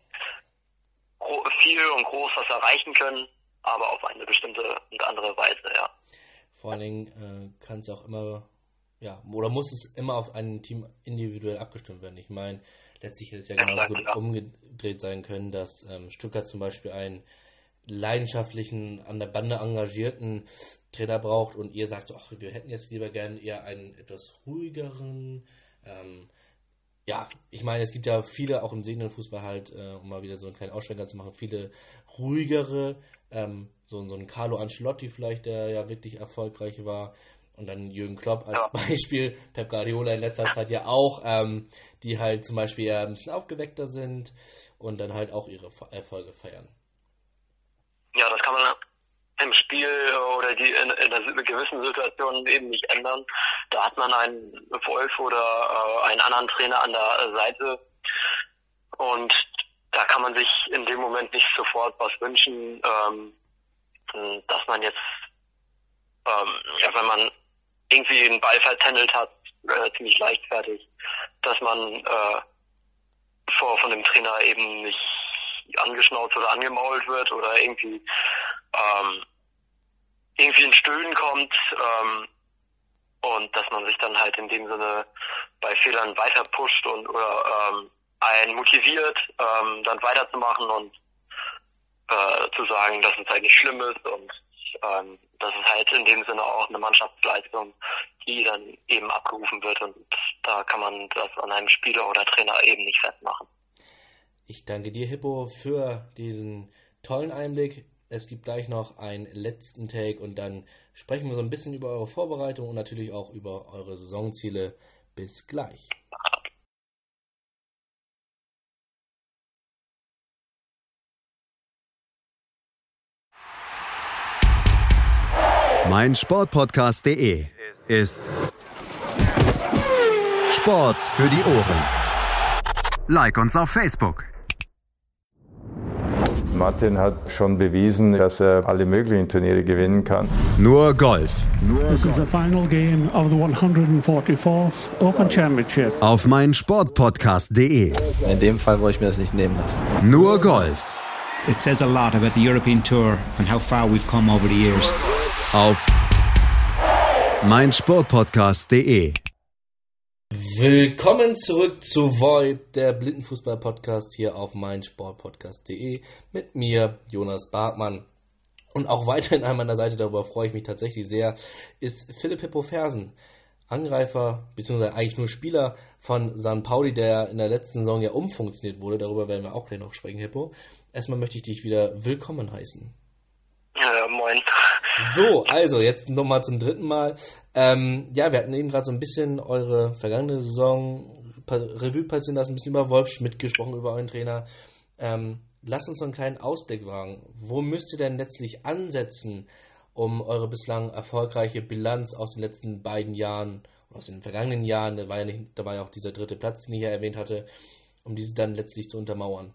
viel und groß was erreichen können, aber auf eine bestimmte und andere Weise, ja. Vor allen Dingen kann es auch immer, ja, oder muss es immer auf ein Team individuell abgestimmt werden. Ich meine, letztlich hätte es ja genauso gut umgedreht sein können, dass Stuttgart zum Beispiel einen leidenschaftlichen, an der Bande engagierten Trainer braucht und ihr sagt, ach, wir hätten jetzt lieber gern eher einen etwas ruhigeren. Ja, ich meine, es gibt ja viele, auch im sehenden Fußball halt, um mal wieder so einen kleinen Ausschwenker zu machen, viele ruhigere, so ein Carlo Ancelotti vielleicht, der ja wirklich erfolgreich war, und dann Jürgen Klopp als Beispiel, Pep Guardiola in letzter Zeit ja auch, die halt zum Beispiel ja ein bisschen aufgeweckter sind und dann halt auch ihre Erfolge feiern. Ja, das kann man im Spiel oder in einer gewissen Situation eben nicht ändern. Da hat man einen Wolf oder einen anderen Trainer an der Seite und da kann man sich in dem Moment nicht sofort was wünschen, dass man jetzt, wenn man irgendwie einen Ball vertändelt hat, ziemlich leichtfertig, dass man von dem Trainer eben nicht angeschnauzt oder angemault wird oder irgendwie ein Stöhnen kommt, und dass man sich dann halt in dem Sinne bei Fehlern weiter pusht oder einen motiviert, dann weiterzumachen und zu sagen, dass es halt nicht schlimm ist und das ist halt in dem Sinne auch eine Mannschaftsleistung, die dann eben abgerufen wird, und da kann man das an einem Spieler oder Trainer eben nicht festmachen. Ich danke dir, Hippo, für diesen tollen Einblick. Es gibt gleich noch einen letzten Take und dann sprechen wir so ein bisschen über eure Vorbereitung und natürlich auch über eure Saisonziele. Bis gleich. meinsportpodcast.de ist Sport für die Ohren. Like uns auf Facebook. Martin hat schon bewiesen, dass er alle möglichen Turniere gewinnen kann. Nur Golf. This is the final game of the 144th Open Championship. Auf meinsportpodcast.de. In dem Fall wollte ich mir das nicht nehmen lassen. Nur Golf. It says a lot about the European Tour and how far we've come over the years. Auf meinsportpodcast.de. Willkommen zurück zu VoIP, der Blindenfußball-Podcast hier auf meinsportpodcast.de mit mir, Jonas Bartmann. Und auch weiterhin an meiner Seite, darüber freue ich mich tatsächlich sehr, ist Philipp Hippo Fersen, Angreifer, beziehungsweise eigentlich nur Spieler von St. Pauli, der in der letzten Saison ja umfunktioniert wurde. Darüber werden wir auch gleich noch sprechen, Hippo. Erstmal möchte ich dich wieder willkommen heißen. Moin. So, also jetzt nochmal zum dritten Mal. Ja, wir hatten eben gerade so ein bisschen eure vergangene Saison Revue passieren lassen, ein bisschen über Wolf Schmidt gesprochen, über euren Trainer. Lasst uns so einen kleinen Ausblick wagen. Wo müsst ihr denn letztlich ansetzen, um eure bislang erfolgreiche Bilanz aus den letzten beiden Jahren, aus den vergangenen Jahren, da war ja auch dieser dritte Platz, den ich ja erwähnt hatte, um diese dann letztlich zu untermauern?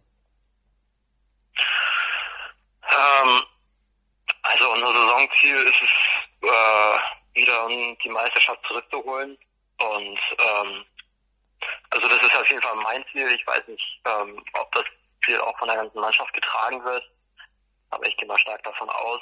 Also unser Saisonziel ist es, wieder die Meisterschaft zurückzuholen. Und also das ist auf jeden Fall mein Ziel. Ich weiß nicht, ob das Ziel auch von der ganzen Mannschaft getragen wird, aber ich gehe mal stark davon aus.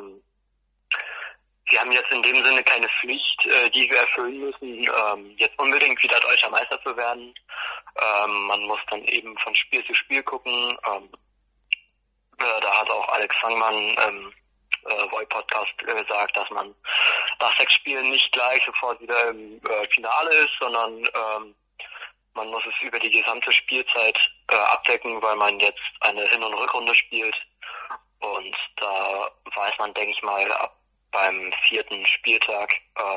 Wir haben jetzt in dem Sinne keine Pflicht, die wir erfüllen müssen, jetzt unbedingt wieder Deutscher Meister zu werden. Man muss dann eben von Spiel zu Spiel gucken. Da hat auch Alex Fangmann VoIP-Podcast gesagt, dass man nach 6 Spielen nicht gleich sofort wieder im Finale ist, sondern man muss es über die gesamte Spielzeit abdecken, weil man jetzt eine Hin- und Rückrunde spielt. Und da weiß man, denke ich mal, ab beim 4. Spieltag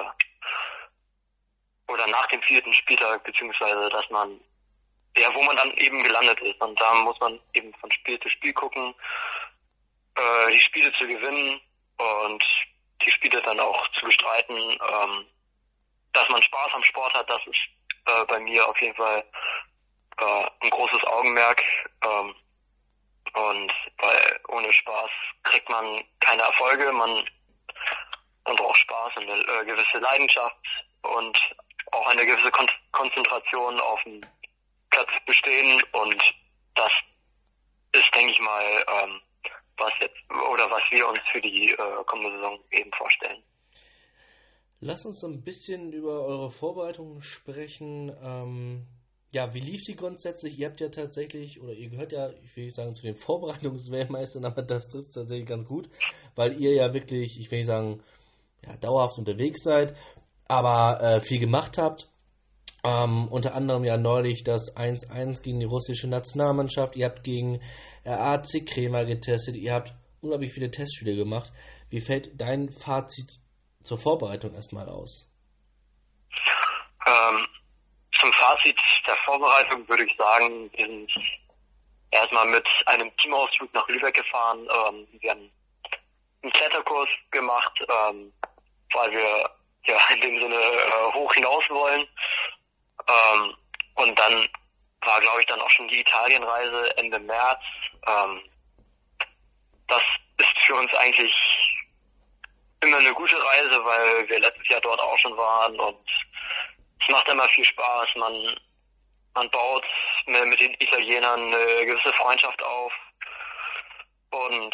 oder nach dem 4. Spieltag, beziehungsweise dass man, ja, wo man dann eben gelandet ist. Und da muss man eben von Spiel zu Spiel gucken, die Spiele zu gewinnen und die Spiele dann auch zu bestreiten. Dass man Spaß am Sport hat, das ist bei mir auf jeden Fall ein großes Augenmerk. Und weil ohne Spaß kriegt man keine Erfolge. Man braucht Spaß und eine gewisse Leidenschaft und auch eine gewisse Konzentration auf dem Platz bestehen. Und das ist, denke ich mal, was wir uns für die kommende Saison eben vorstellen. Lass uns so ein bisschen über eure Vorbereitungen sprechen. Wie lief die grundsätzlich? Ihr habt ja tatsächlich, oder ihr gehört ja, ich will nicht sagen zu den Vorbereitungsweltmeistern, aber das trifft tatsächlich ganz gut, weil ihr ja wirklich, ich will nicht sagen, dauerhaft unterwegs seid, aber viel gemacht habt. Unter anderem ja neulich das 1-1 gegen die russische Nationalmannschaft. Ihr habt gegen AC Crema getestet. Ihr habt unglaublich viele Testspiele gemacht. Wie fällt dein Fazit zur Vorbereitung erstmal aus? Zum Fazit der Vorbereitung würde ich sagen, wir sind erstmal mit einem Teamausflug nach Lübeck gefahren. Wir haben einen Kletterkurs gemacht, weil wir in dem Sinne hoch hinaus wollen. Und dann war, glaube ich, dann auch schon die Italienreise Ende März. Das ist für uns eigentlich immer eine gute Reise, weil wir letztes Jahr dort auch schon waren und es macht immer viel Spaß. Man baut mit den Italienern eine gewisse Freundschaft auf und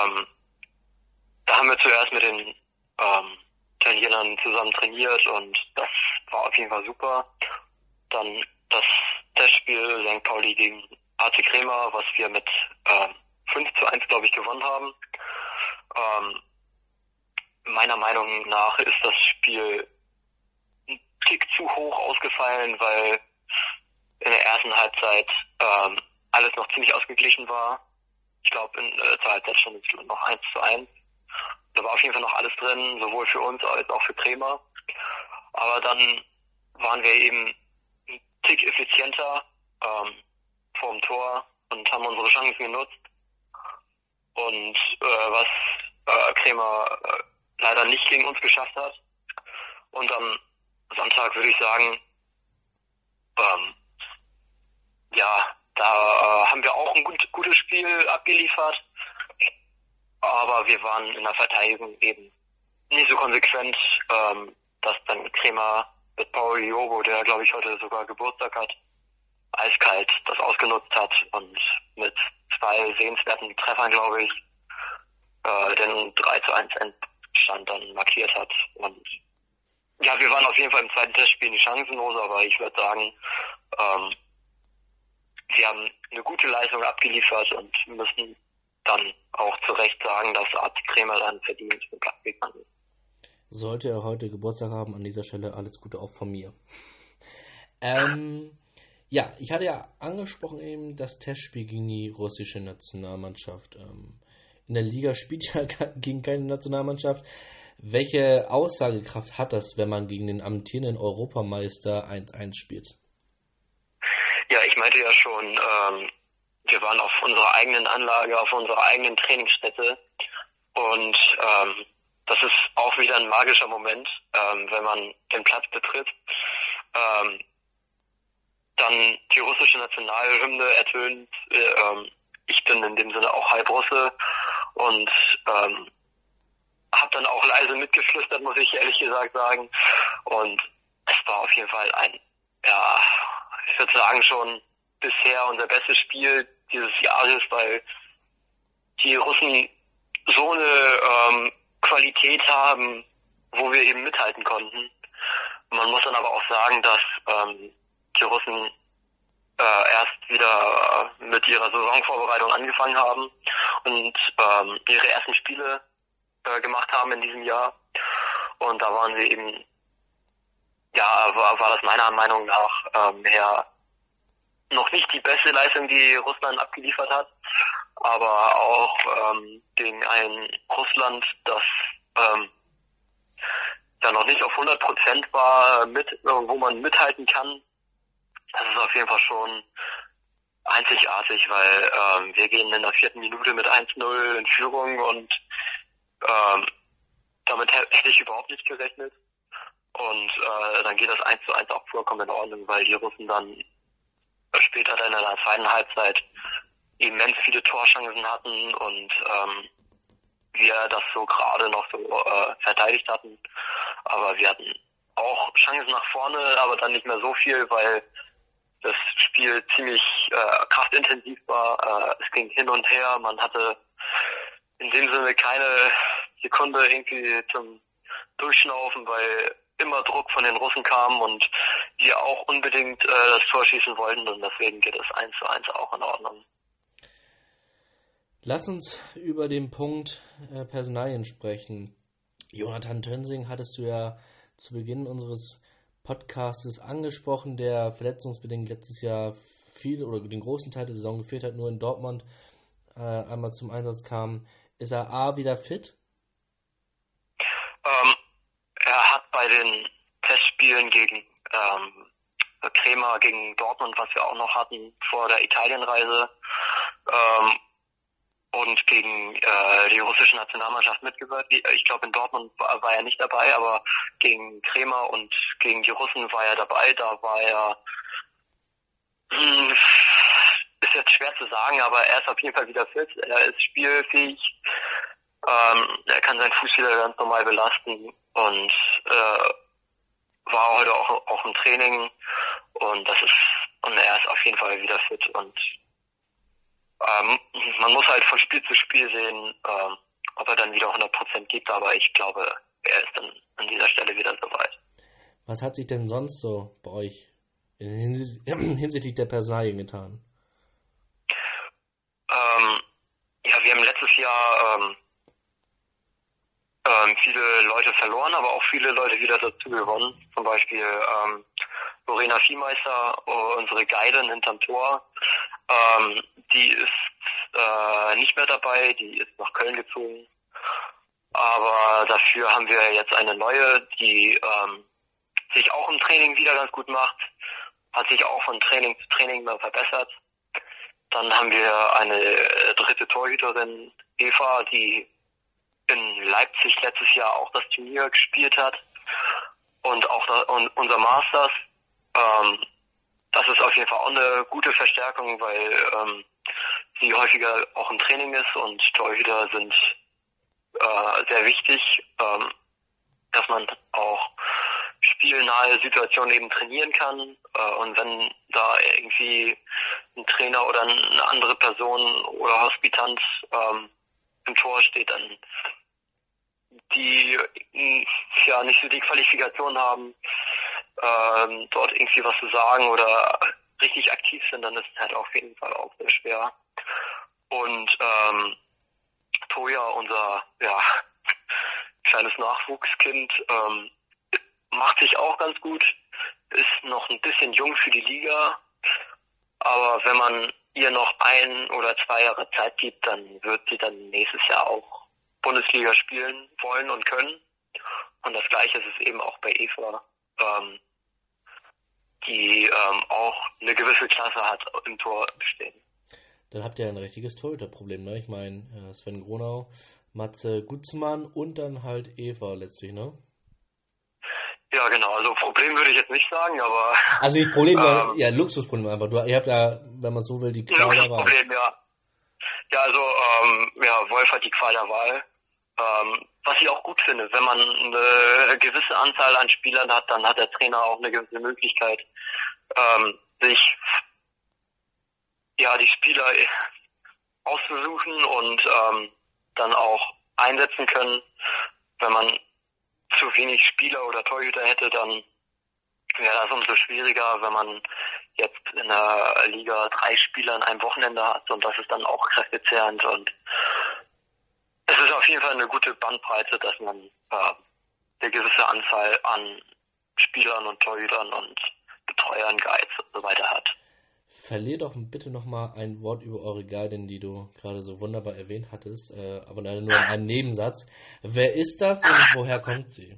da haben wir zuerst mit den Italienern zusammen trainiert und das war auf jeden Fall super. Dann das Testspiel St. Pauli gegen AC Crema, was wir mit 5-1, glaube ich, gewonnen haben. Meiner Meinung nach ist das Spiel ein Tick zu hoch ausgefallen, weil in der ersten Halbzeit alles noch ziemlich ausgeglichen war. Ich glaube, zur Halbzeit schon noch 1-1. Da war auf jeden Fall noch alles drin, sowohl für uns als auch für Crema. Aber dann waren wir eben ein Tick effizienter vorm Tor und haben unsere Chancen genutzt. Und was Crema leider nicht gegen uns geschafft hat. Und am Sonntag würde ich sagen, da haben wir auch ein gutes Spiel abgeliefert. Aber wir waren in der Verteidigung eben nicht so konsequent, dass dann Crema mit Paul Jobo, der glaube ich heute sogar Geburtstag hat, eiskalt das ausgenutzt hat und mit 2 sehenswerten Treffern, glaube ich, den 3-1 Endstand dann markiert hat. Und ja, wir waren auf jeden Fall im zweiten Testspiel nicht chancenlos, aber ich würde sagen, wir haben eine gute Leistung abgeliefert und müssen dann auch zu Recht sagen, dass AC Crema dann verdient den Platz gegangen ist. Sollte er heute Geburtstag haben, an dieser Stelle alles Gute auch von mir. Ich hatte ja angesprochen eben das Testspiel gegen die russische Nationalmannschaft. In der Liga spielt ja gegen keine Nationalmannschaft. Welche Aussagekraft hat das, wenn man gegen den amtierenden Europameister 1-1 spielt? Ja, ich meinte ja schon, wir waren auf unserer eigenen Anlage, auf unserer eigenen Trainingsstätte und das ist auch wieder ein magischer Moment, wenn man den Platz betritt. Dann die russische Nationalhymne ertönt. Ich bin in dem Sinne auch Halbrusse und habe dann auch leise mitgeflüstert, muss ich ehrlich gesagt sagen. Und es war auf jeden Fall ich würde sagen schon bisher unser bestes Spiel dieses Jahres, weil die Russen so eine Qualität haben, wo wir eben mithalten konnten. Man muss dann aber auch sagen, dass die Russen erst wieder mit ihrer Saisonvorbereitung angefangen haben und ihre ersten Spiele gemacht haben in diesem Jahr. Und da waren sie eben, war das meiner Meinung nach noch nicht die beste Leistung, die Russland abgeliefert hat, aber auch gegen ein Russland, das noch nicht auf 100% war, wo man mithalten kann. Das ist auf jeden Fall schon einzigartig, weil wir gehen in der 4. Minute mit 1-0 in Führung und damit hätte ich überhaupt nicht gerechnet. Und dann geht das 1-1 auch vollkommen in Ordnung, weil die Russen dann später dann in der zweiten Halbzeit immens viele Torchancen hatten und wir das so gerade noch so verteidigt hatten. Aber wir hatten auch Chancen nach vorne, aber dann nicht mehr so viel, weil das Spiel ziemlich kraftintensiv war. Es ging hin und her. Man hatte in dem Sinne keine Sekunde irgendwie zum durchschnaufen, weil immer Druck von den Russen kam und wir auch unbedingt das Tor schießen wollten und deswegen geht es 1:1 auch in Ordnung. Lass uns über den Punkt Personalien sprechen. Jonathan Tönsing hattest du ja zu Beginn unseres Podcasts angesprochen, der verletzungsbedingt letztes Jahr viel oder den großen Teil der Saison gefehlt hat, nur in Dortmund einmal zum Einsatz kam. Ist er A wieder fit? Er hat bei den Testspielen gegen Kremer, gegen Dortmund, was wir auch noch hatten vor der Italienreise, und gegen die russische Nationalmannschaft mitgewirkt. Ich glaube, in Dortmund war er nicht dabei, aber gegen Kremer und gegen die Russen war er dabei. Da war er, ist jetzt schwer zu sagen, aber er ist auf jeden Fall wieder fit. Er ist spielfähig. Er kann seinen Fuß wieder ganz normal belasten und war heute auch im Training und er ist auf jeden Fall wieder fit und man muss halt von Spiel zu Spiel sehen, ob er dann wieder 100% gibt, aber ich glaube, er ist dann an dieser Stelle wieder soweit. Was hat sich denn sonst so bei euch hinsichtlich der Personalien getan? Ja, wir haben letztes Jahr viele Leute verloren, aber auch viele Leute wieder dazu gewonnen. Zum Beispiel Lorena Viehmeister, unsere Guidin hinterm Tor, die ist nicht mehr dabei, die ist nach Köln gezogen. Aber dafür haben wir jetzt eine neue, die sich auch im Training wieder ganz gut macht, hat sich auch von Training zu Training mehr verbessert. Dann haben wir eine dritte Torhüterin, Eva, die in Leipzig letztes Jahr auch das Turnier gespielt hat und auch unser Masters. Das ist auf jeden Fall auch eine gute Verstärkung, weil sie häufiger auch im Training ist und Torhüter sind sehr wichtig, dass man auch spielnahe Situationen eben trainieren kann und wenn da irgendwie ein Trainer oder eine andere Person oder Hospitant im Tor steht, dann die ja nicht so die Qualifikation haben, dort irgendwie was zu sagen oder richtig aktiv sind, dann ist es halt auf jeden Fall auch sehr schwer. Und Toja, unser kleines Nachwuchskind, macht sich auch ganz gut, ist noch ein bisschen jung für die Liga, aber wenn man ihr noch 1 oder 2 Jahre Zeit gibt, dann wird sie dann nächstes Jahr auch Bundesliga spielen wollen und können. Und das Gleiche ist es eben auch bei Eva, die auch eine gewisse Klasse hat im Tor stehen. Dann habt ihr ein richtiges Torhüterproblem, ne? Ich meine, Sven Gronau, Matze Gutzmann und dann halt Eva letztlich, ne? Ja, genau. Also Problem würde ich jetzt nicht sagen, aber... Also nicht Problem, ja, Luxusproblem einfach. Ihr habt ja, wenn man so will, die Qual der Wahl. Luxusproblem, ja. Ja, also, Wolf hat die Qual der Wahl. Was ich auch gut finde, wenn man eine gewisse Anzahl an Spielern hat, dann hat der Trainer auch eine gewisse Möglichkeit, sich die Spieler auszusuchen und dann auch einsetzen können. Wenn man zu wenig Spieler oder Torhüter hätte, dann wäre das umso schwieriger, wenn man jetzt in der Liga 3 Spieler in einem Wochenende hat und das ist dann auch kräftezehrend und es ist auf jeden Fall eine gute Bandbreite, dass man eine gewisse Anzahl an Spielern und Torhütern und Betreuern, Guides und so weiter hat. Verlier doch bitte nochmal ein Wort über eure Guidin, die du gerade so wunderbar erwähnt hattest, aber leider nur in einem Nebensatz. Wer ist das und woher kommt sie?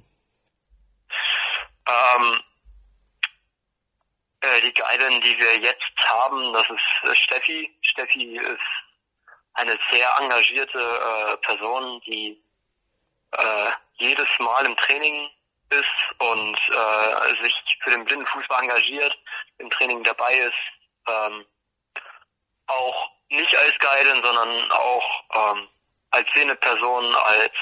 Die Guidin, die wir jetzt haben, das ist Steffi. Steffi ist eine sehr engagierte Person, die jedes Mal im Training ist und sich für den Blindenfußball engagiert, im Training dabei ist. Auch nicht als Guidin, sondern auch als Sehneperson,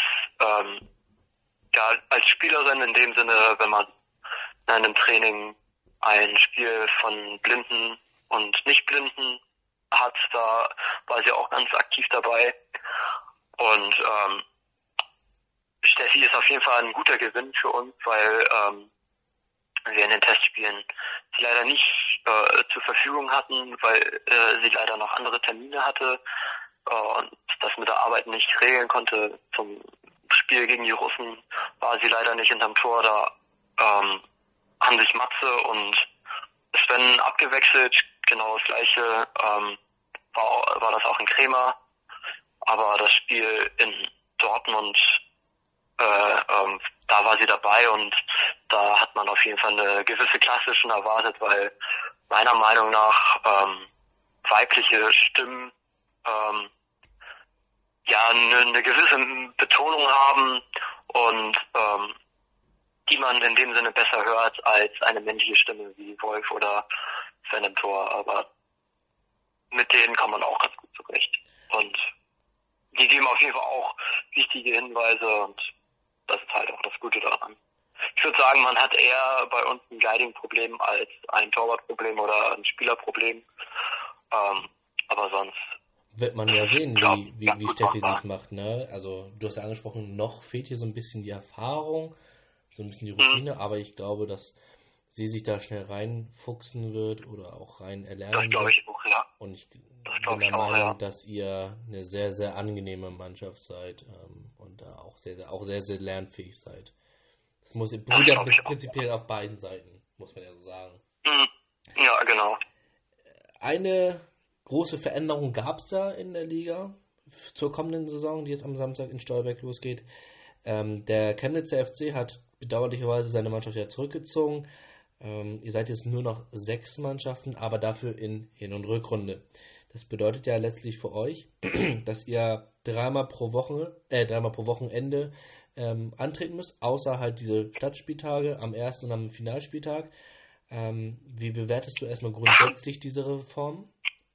als Spielerin in dem Sinne, wenn man in einem Training ein Spiel von Blinden und Nicht-Blinden hat, da war sie auch ganz aktiv dabei. Und Steffi ist auf jeden Fall ein guter Gewinn für uns, weil wir in den Testspielen sie leider nicht zur Verfügung hatten, weil sie leider noch andere Termine hatte und das mit der Arbeit nicht regeln konnte. Zum Spiel gegen die Russen war sie leider nicht hinterm Tor. Da haben sich Matze und Sven abgewechselt. Genau das Gleiche war das auch in Krema. Aber das Spiel in Dortmund, da war sie dabei und da hat man auf jeden Fall eine gewisse Klasse schon erwartet, weil meiner Meinung nach weibliche Stimmen eine gewisse Betonung haben und die man in dem Sinne besser hört als eine männliche Stimme wie Wolf oder Sven im Tor, aber mit denen kommt man auch ganz gut zurecht. Und die geben auf jeden Fall auch wichtige Hinweise und das ist halt auch das Gute daran. Ich würde sagen, man hat eher bei uns ein Guiding-Problem als ein Torwartproblem oder ein Spielerproblem. Aber sonst wird man ja sehen, wie Steffi sich macht, ne? Also du hast ja angesprochen, noch fehlt hier so ein bisschen die Erfahrung, so ein bisschen die Routine, aber ich glaube, dass sie sich da schnell reinfuchsen wird oder auch rein erlernen wird. Das glaube ich auch, ja. Und ich bin der Meinung, dass ihr eine sehr, sehr angenehme Mannschaft seid und da auch sehr, sehr lernfähig seid. Das beruht ja prinzipiell auf beiden Seiten, muss man ja so sagen. Ja, genau. Eine große Veränderung gab es ja in der Liga zur kommenden Saison, die jetzt am Samstag in Stolberg losgeht. Der Chemnitzer FC hat bedauerlicherweise seine Mannschaft ja zurückgezogen. Ihr seid jetzt nur noch 6 Mannschaften, aber dafür in Hin- und Rückrunde. Das bedeutet ja letztlich für euch, dass ihr dreimal pro Wochenende antreten müsst, außer halt diese Stadtspieltage am ersten und am Finalspieltag. Wie bewertest du erstmal grundsätzlich diese Reform?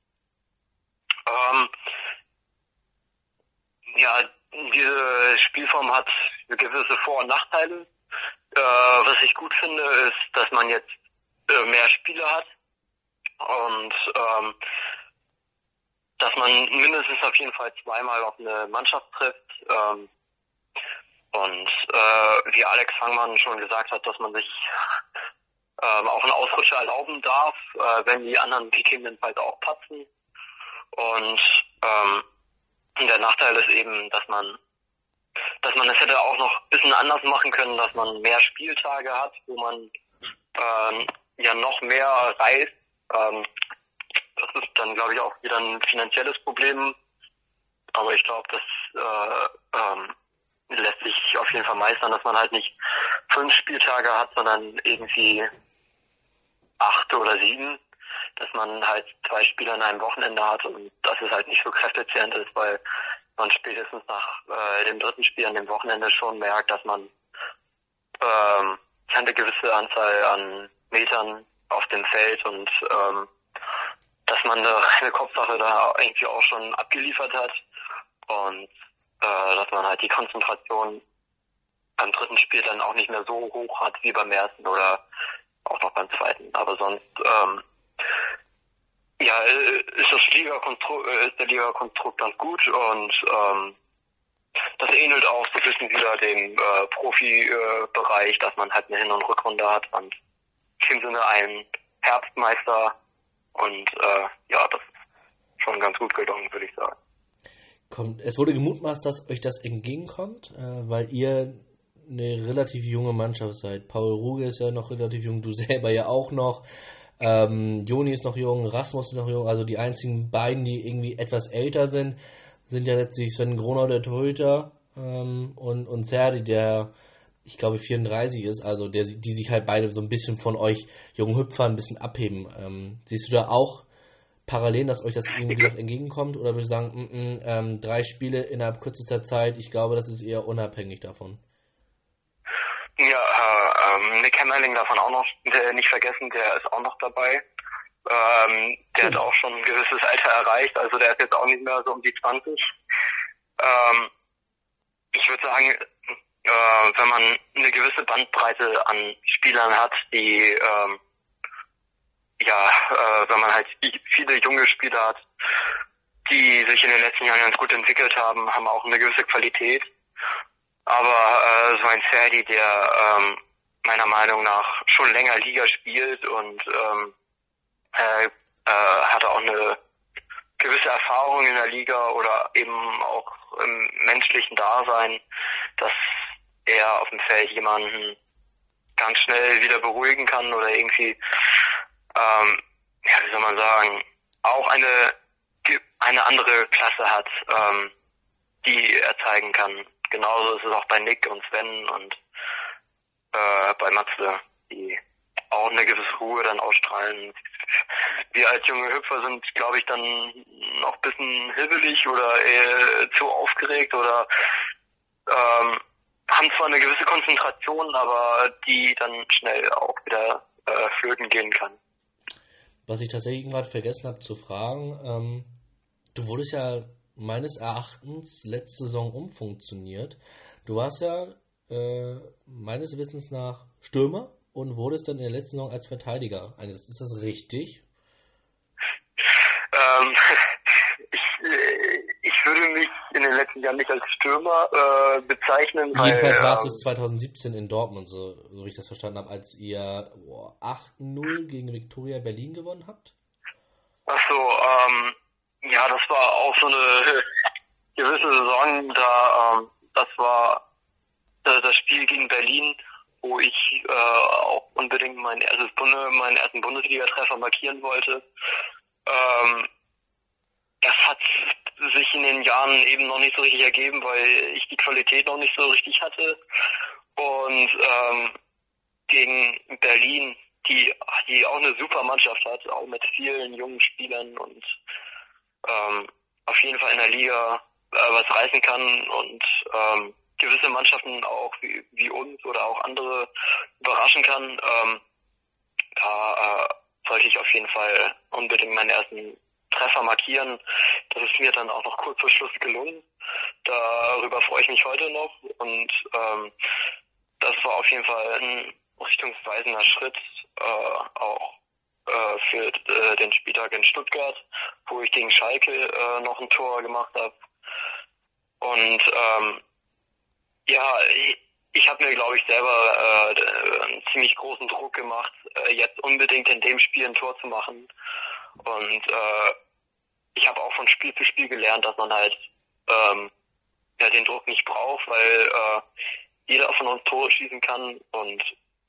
Diese Spielform hat gewisse Vor- und Nachteile. Was ich gut finde, ist, dass man jetzt mehr Spiele hat und dass man mindestens auf jeden Fall zweimal auf eine Mannschaft trifft. Und wie Alex Fangmann schon gesagt hat, dass man sich auch einen Ausrutscher erlauben darf, wenn die anderen gegebenenfalls auch patzen. Und der Nachteil ist eben, dass man es hätte auch noch ein bisschen anders machen können, dass man mehr Spieltage hat, wo man noch mehr reist. Das ist dann, glaube ich, auch wieder ein finanzielles Problem. Aber ich glaube, das lässt sich auf jeden Fall meistern, dass man halt nicht 5 Spieltage hat, sondern irgendwie 8 oder 7. Dass man halt 2 Spiele an einem Wochenende hat und dass es halt nicht so kräftezehrend ist, weil man spätestens nach dem 3. Spiel an dem Wochenende schon merkt, dass man eine gewisse Anzahl an Metern auf dem Feld und dass man eine Kopfsache da irgendwie auch schon abgeliefert hat und dass man halt die Konzentration beim 3. Spiel dann auch nicht mehr so hoch hat wie beim 1. oder auch noch beim 2. Aber sonst ist der Liga-Konstrukt ganz gut und das ähnelt auch so ein bisschen wieder dem Profi-Bereich, dass man halt eine Hin- und Rückrunde hat und in dem Sinne einen Herbstmeister und das ist schon ganz gut gelungen, würde ich sagen. Es wurde gemutmaßt, dass euch das entgegenkommt, weil ihr eine relativ junge Mannschaft seid. Paul Ruge ist ja noch relativ jung, du selber ja auch noch. Joni ist noch jung, Rasmus ist noch jung, also die einzigen beiden, die irgendwie etwas älter sind ja letztlich Sven Gronau, der Torhüter, und Serdi, der, ich glaube, 34 ist, also die sich halt beide so ein bisschen von euch jungen Hüpfern ein bisschen abheben. Siehst du da auch Parallelen, dass euch das irgendwie gesagt entgegenkommt, oder würdest du sagen, 3 Spiele innerhalb kürzester Zeit, ich glaube, das ist eher unabhängig davon? Ja, Nick Hemmerling davon auch noch nicht vergessen, der ist auch noch dabei. Der hat auch schon ein gewisses Alter erreicht, also der ist jetzt auch nicht mehr so um die 20. Ich würde sagen, wenn man eine gewisse Bandbreite an Spielern hat, die wenn man halt viele junge Spieler hat, die sich in den letzten Jahren ganz gut entwickelt haben auch eine gewisse Qualität. Aber so ein Ferdi, der meiner Meinung nach schon länger Liga spielt und hatte auch eine gewisse Erfahrung in der Liga oder eben auch im menschlichen Dasein, dass er auf dem Feld jemanden ganz schnell wieder beruhigen kann oder irgendwie, wie soll man sagen, auch eine andere Klasse hat, die er zeigen kann. Genauso ist es auch bei Nick und Sven und bei Matze, die auch eine gewisse Ruhe dann ausstrahlen. Wir als junge Hüpfer sind, glaube ich, dann noch ein bisschen hibbelig oder zu aufgeregt oder haben zwar eine gewisse Konzentration, aber die dann schnell auch wieder flöten gehen kann. Was ich tatsächlich gerade vergessen habe zu fragen, du wurdest ja meines Erachtens letzte Saison umfunktioniert. Du warst ja meines Wissens nach Stürmer und wurdest dann in der letzten Saison als Verteidiger eingesetzt. Ist das richtig? Ich würde mich in den letzten Jahren nicht als Stürmer bezeichnen. Jedenfalls warst du es 2017 in Dortmund, so wie ich das verstanden habe, als ihr 8-0 gegen Viktoria Berlin gewonnen habt. Ach so, ja, das war auch so eine gewisse Saison, das war das Spiel gegen Berlin, wo ich auch unbedingt meinen ersten Bundesliga-Treffer markieren wollte. Das hat sich in den Jahren eben noch nicht so richtig ergeben, weil ich die Qualität noch nicht so richtig hatte. Und gegen Berlin, die auch eine super Mannschaft hat, auch mit vielen jungen Spielern und auf jeden Fall in der Liga was reißen kann und gewisse Mannschaften auch wie uns oder auch andere überraschen kann. Da sollte ich auf jeden Fall unbedingt meinen ersten Treffer markieren. Das ist mir dann auch noch kurz vor Schluss gelungen. Darüber freue ich mich heute noch und das war auf jeden Fall ein richtungsweisender Schritt, auch für den Spieltag in Stuttgart, wo ich gegen Schalke noch ein Tor gemacht habe. Und ja, ich habe mir, glaube ich, selber einen ziemlich großen Druck gemacht, jetzt unbedingt in dem Spiel ein Tor zu machen. Und ich habe auch von Spiel zu Spiel gelernt, dass man halt den Druck nicht braucht, weil jeder von uns Tore schießen kann und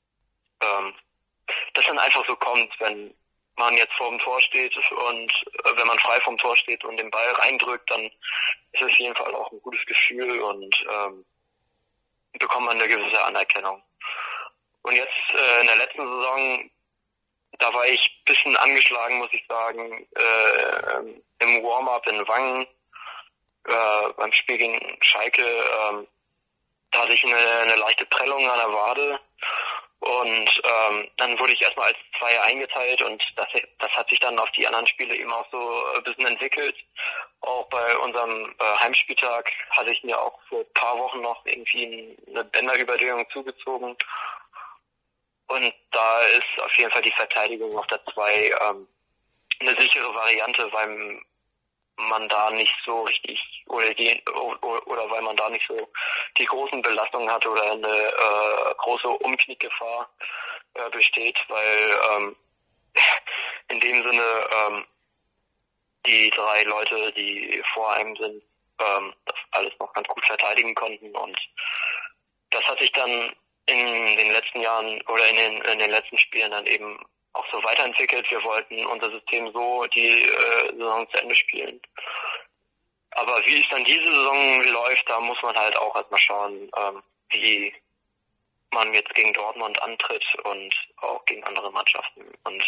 das dann einfach so kommt, wenn man jetzt vor dem Tor steht und wenn man frei vom Tor steht und den Ball reindrückt, dann ist es auf jeden Fall auch ein gutes Gefühl und bekommt man eine gewisse Anerkennung. Und jetzt in der letzten Saison, da war ich ein bisschen angeschlagen, muss ich sagen, im Warm-up in Wangen, beim Spiel gegen Schalke, da hatte ich eine leichte Prellung an der Wade und dann wurde ich erstmal als Zweier eingeteilt und das hat sich dann auf die anderen Spiele eben auch so ein bisschen entwickelt. Auch bei unserem Heimspieltag hatte ich mir auch vor ein paar Wochen noch irgendwie eine Bänderüberdehnung zugezogen. Und da ist auf jeden Fall die Verteidigung auf der 2 eine sichere Variante, weil man da nicht so richtig oder weil man da nicht so die großen Belastungen hat oder eine große Umknickgefahr besteht, weil in dem Sinne die 3 Leute, die vor einem sind, das alles noch ganz gut verteidigen konnten und das hat sich dann in den letzten Jahren oder in den letzten Spielen dann eben auch so weiterentwickelt. Wir wollten unser System so die Saison zu Ende spielen. Aber wie es dann diese Saison läuft, da muss man halt auch erstmal schauen, wie man jetzt gegen Dortmund antritt und auch gegen andere Mannschaften. Und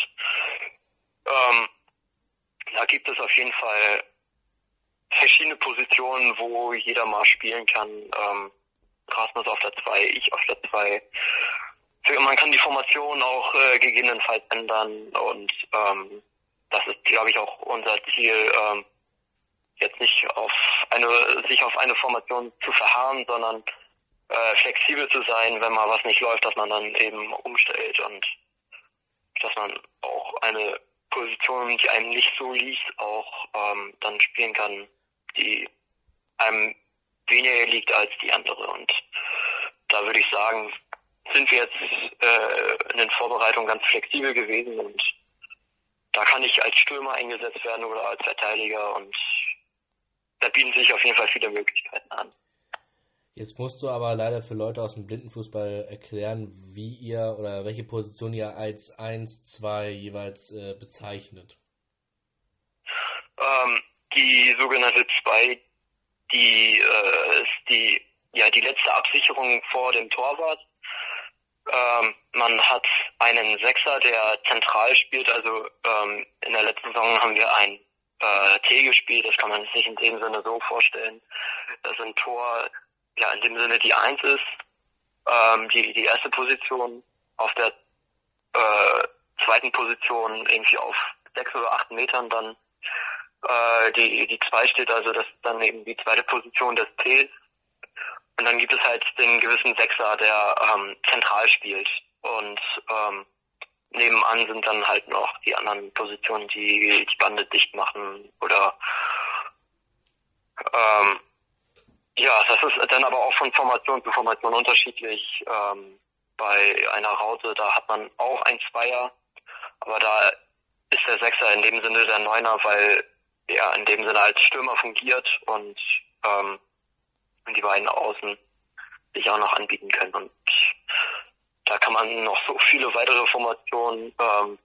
da gibt es auf jeden Fall verschiedene Positionen, wo jeder mal spielen kann. Rasmus auf der 2, ich auf der 2. Man kann die Formation auch gegebenenfalls ändern und das ist, glaube ich, auch unser Ziel, jetzt nicht sich auf eine Formation zu verharren, sondern flexibel zu sein, wenn mal was nicht läuft, dass man dann eben umstellt und dass man auch eine Position, die einem nicht so liegt, auch dann spielen kann, die einem weniger liegt als die andere. Und da würde ich sagen, sind wir jetzt in den Vorbereitungen ganz flexibel gewesen und da kann ich als Stürmer eingesetzt werden oder als Verteidiger und da bieten sich auf jeden Fall viele Möglichkeiten an. Jetzt musst du aber leider für Leute aus dem Blindenfußball erklären, wie ihr oder welche Position ihr als 1, 2 jeweils bezeichnet. Die sogenannte 2, die ist die letzte Absicherung vor dem Torwart. Man hat einen Sechser, der zentral spielt, also in der letzten Saison haben wir ein T gespielt, das kann man sich in dem Sinne so vorstellen, dass ein Tor in dem Sinne die 1 ist, die erste Position, auf der zweiten Position irgendwie auf 6 oder 8 Metern dann die 2 steht, also das ist dann eben die zweite Position des Ts. Und dann gibt es halt den gewissen Sechser, der zentral spielt. Und nebenan sind dann halt noch die anderen Positionen, die die Bande dicht machen. Oder das ist dann aber auch von Formation zu Formation unterschiedlich. Bei einer Raute, da hat man auch ein Zweier, aber da ist der Sechser in dem Sinne der Neuner, weil er in dem Sinne als Stürmer fungiert und die beiden Außen sich auch noch anbieten können. Und da kann man noch so viele weitere Formationen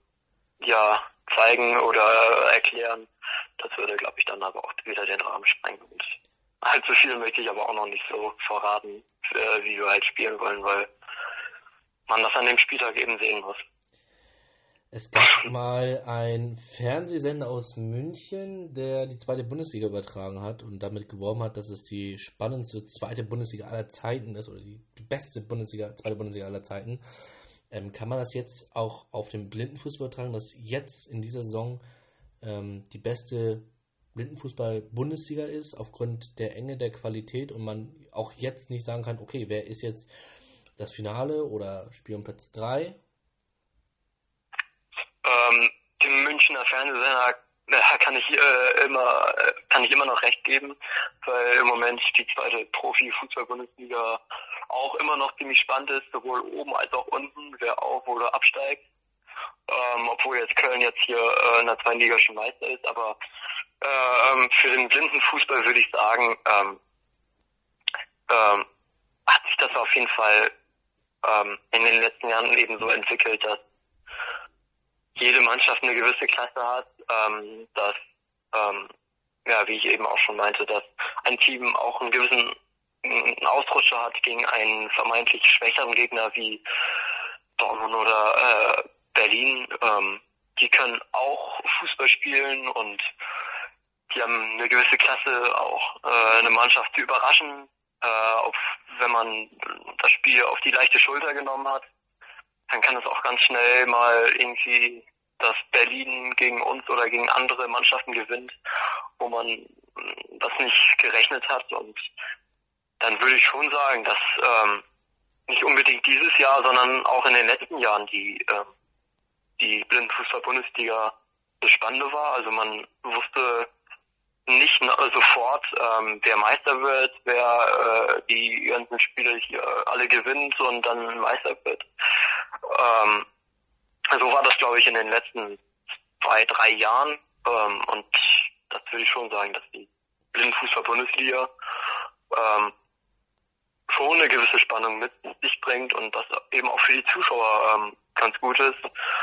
zeigen oder erklären. Das würde, glaube ich, dann aber auch wieder den Rahmen sprengen. Und allzu viel möchte ich aber auch noch nicht so verraten, wie wir halt spielen wollen, weil man das an dem Spieltag eben sehen muss. Es gab mal einen Fernsehsender aus München, der die 2. Bundesliga übertragen hat und damit geworben hat, dass es die spannendste 2. Bundesliga aller Zeiten ist oder die beste 2. Bundesliga aller Zeiten. Kann man das jetzt auch auf den Blindenfußball übertragen, dass jetzt in dieser Saison die beste Blindenfußball-Bundesliga ist, aufgrund der Enge der Qualität und man auch jetzt nicht sagen kann, okay, wer ist jetzt das Finale oder Spiel um Platz 3? Dem Münchner Fernsehsender kann ich immer noch recht geben, weil im Moment die 2. Profi-Fußball-Bundesliga auch immer noch ziemlich spannend ist, sowohl oben als auch unten, wer auf- oder absteigt. Obwohl jetzt Köln jetzt hier in der 2. Liga schon Meister ist, aber für den Blindenfußball würde ich sagen, hat sich das auf jeden Fall in den letzten Jahren eben so entwickelt, dass jede Mannschaft eine gewisse Klasse hat, dass, wie ich eben auch schon meinte, dass ein Team auch einen gewissen Ausrutscher hat gegen einen vermeintlich schwächeren Gegner wie Dortmund oder Berlin. Die können auch Fußball spielen und die haben eine gewisse Klasse, auch eine Mannschaft zu überraschen, wenn man das Spiel auf die leichte Schulter genommen hat. Dann kann es auch ganz schnell mal irgendwie, dass Berlin gegen uns oder gegen andere Mannschaften gewinnt, wo man das nicht gerechnet hat. Und dann würde ich schon sagen, dass nicht unbedingt dieses Jahr, sondern auch in den letzten Jahren die Blindenfußball-Bundesliga das Spannende war. Also man wusste nicht sofort, wer Meister wird, wer die ganzen Spiele hier alle gewinnt und dann Meister wird. So war das, glaube ich, in den letzten 2-3 Jahren. Und das würde ich schon sagen, dass die Blindenfußball-Bundesliga schon eine gewisse Spannung mit sich bringt und das eben auch für die Zuschauer ganz gut ist.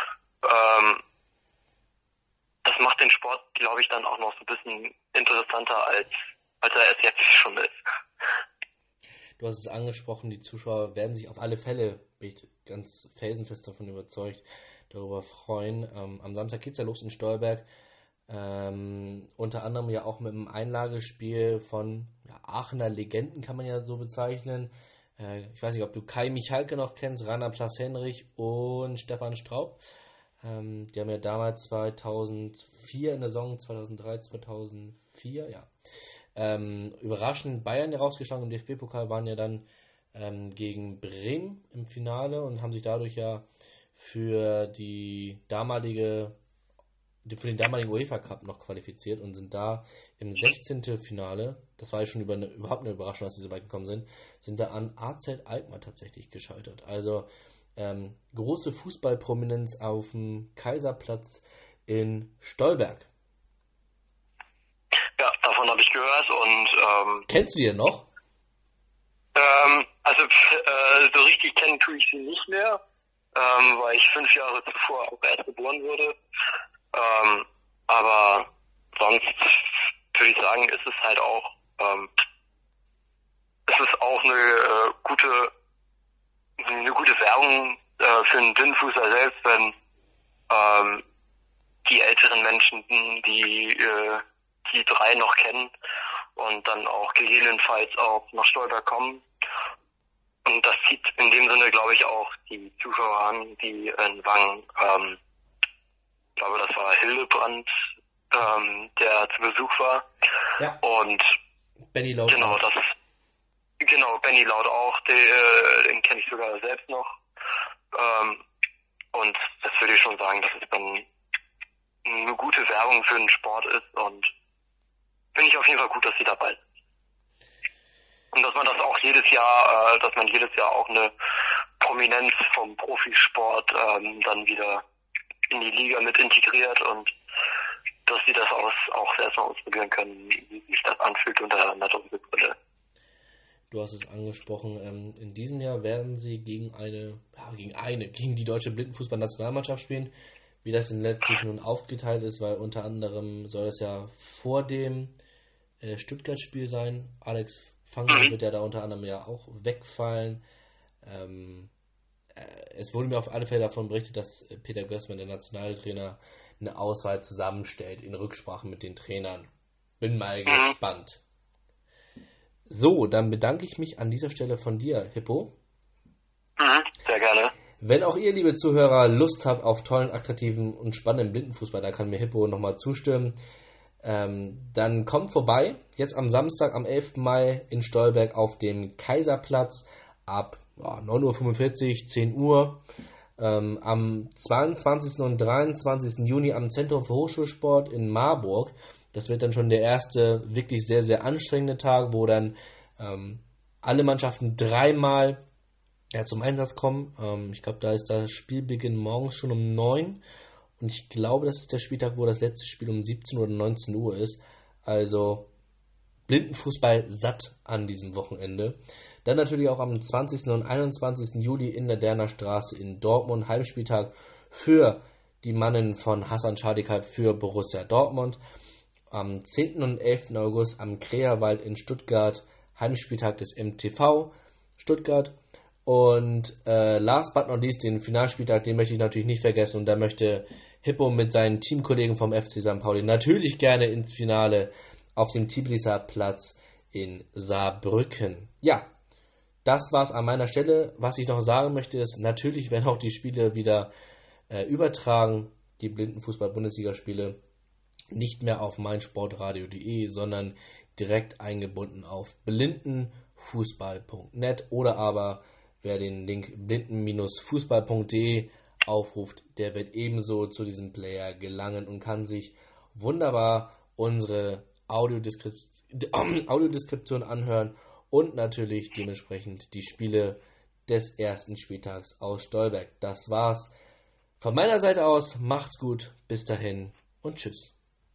Das macht den Sport, glaube ich, dann auch noch so ein bisschen interessanter, als er es jetzt schon ist. Du hast es angesprochen, die Zuschauer werden sich auf alle Fälle, bin ich ganz felsenfest davon überzeugt, darüber freuen. Am Samstag geht es ja los in Stolberg. Unter anderem ja auch mit einem Einlagespiel von Aachener Legenden, kann man ja so bezeichnen. Ich weiß nicht, ob du Kai Michalke noch kennst, Rainer Plas-Henrich und Stefan Straub. Die haben ja damals 2004 in der Saison, 2003, 2004, überraschend Bayern herausgeschlagen im DFB-Pokal, waren ja dann gegen Bremen im Finale und haben sich dadurch ja für die damalige für den damaligen UEFA Cup noch qualifiziert und sind da im 16. Finale, das war ja schon überhaupt eine Überraschung, dass sie so weit gekommen sind da an AZ Alkmaar tatsächlich gescheitert. Also große Fußballprominenz auf dem Kaiserplatz in Stolberg. Ja, davon habe ich gehört und kennst du die denn noch? So richtig kennen tue ich sie nicht mehr, weil ich 5 Jahre zuvor auch erst geboren wurde. Aber sonst würde ich sagen, ist es halt auch, eine gute Werbung für einen Blindfußball selbst, wenn die älteren Menschen die 3 noch kennen und dann auch gegebenenfalls auch nach Stolberg kommen. Und das zieht in dem Sinne, glaube ich, auch die Zuschauer an, die in Wangen, ich glaube, das war Hildebrand, der zu Besuch war. Ja. Und Benny Laut. Genau, Benny Laut auch, den kenne ich sogar selbst noch. Und das würde ich schon sagen, dass es dann eine gute Werbung für den Sport ist und finde ich auf jeden Fall gut, dass sie dabei sind. Und dass man das auch jedes Jahr auch eine Prominenz vom Profisport dann wieder in die Liga mit integriert und dass sie das auch erstmal ausprobieren können, wie sich das anfühlt unter einer Brille. Du hast es angesprochen, in diesem Jahr werden sie gegen die deutsche Blindenfußball-Nationalmannschaft spielen. Wie das in letztlich nun aufgeteilt ist, weil unter anderem soll es ja vor dem Stuttgart-Spiel sein. Alex Fangel wird ja da unter anderem ja auch wegfallen. Es wurde mir auf alle Fälle davon berichtet, dass Peter Gößmann, der Nationaltrainer, eine Auswahl zusammenstellt in Rücksprache mit den Trainern. Bin mal gespannt. So, dann bedanke ich mich an dieser Stelle von dir, Hippo. Sehr gerne. Wenn auch ihr, liebe Zuhörer, Lust habt auf tollen, attraktiven und spannenden Blindenfußball, da kann mir Hippo nochmal zustimmen, dann kommt vorbei, jetzt am Samstag, am 11. Mai in Stolberg auf dem Kaiserplatz ab 9.45 Uhr, 10 Uhr. Am 22. und 23. Juni am Zentrum für Hochschulsport in Marburg. Das wird dann schon der erste wirklich sehr, sehr anstrengende Tag, wo dann alle Mannschaften 3-mal zum Einsatz kommen. Ich glaube, da ist das Spielbeginn morgens schon um 9. Und ich glaube, das ist der Spieltag, wo das letzte Spiel um 17 oder 19 Uhr ist. Also Blindenfußball satt an diesem Wochenende. Dann natürlich auch am 20. und 21. Juli in der Derner Straße in Dortmund. Heimspieltag für die Mannen von Hasan Şadikal für Borussia Dortmund. Am 10. und 11. August am Kräherwald in Stuttgart. Heimspieltag des MTV Stuttgart. Und last but not least, den Finalspieltag, den möchte ich natürlich nicht vergessen. Und da möchte Hippo mit seinen Teamkollegen vom FC St. Pauli natürlich gerne ins Finale auf dem Tbiliser Platz in Saarbrücken. Ja, das war's an meiner Stelle. Was ich noch sagen möchte ist, natürlich werden auch die Spiele wieder übertragen, die Blindenfußball-Bundesligaspiele, nicht mehr auf meinsportradio.de, sondern direkt eingebunden auf blindenfußball.net oder aber wer den Link blinden-fußball.de aufruft, der wird ebenso zu diesem Player gelangen und kann sich wunderbar unsere Audiodeskription anhören und natürlich dementsprechend die Spiele des ersten Spieltags aus Stolberg. Das war's von meiner Seite aus. Macht's gut, bis dahin und tschüss.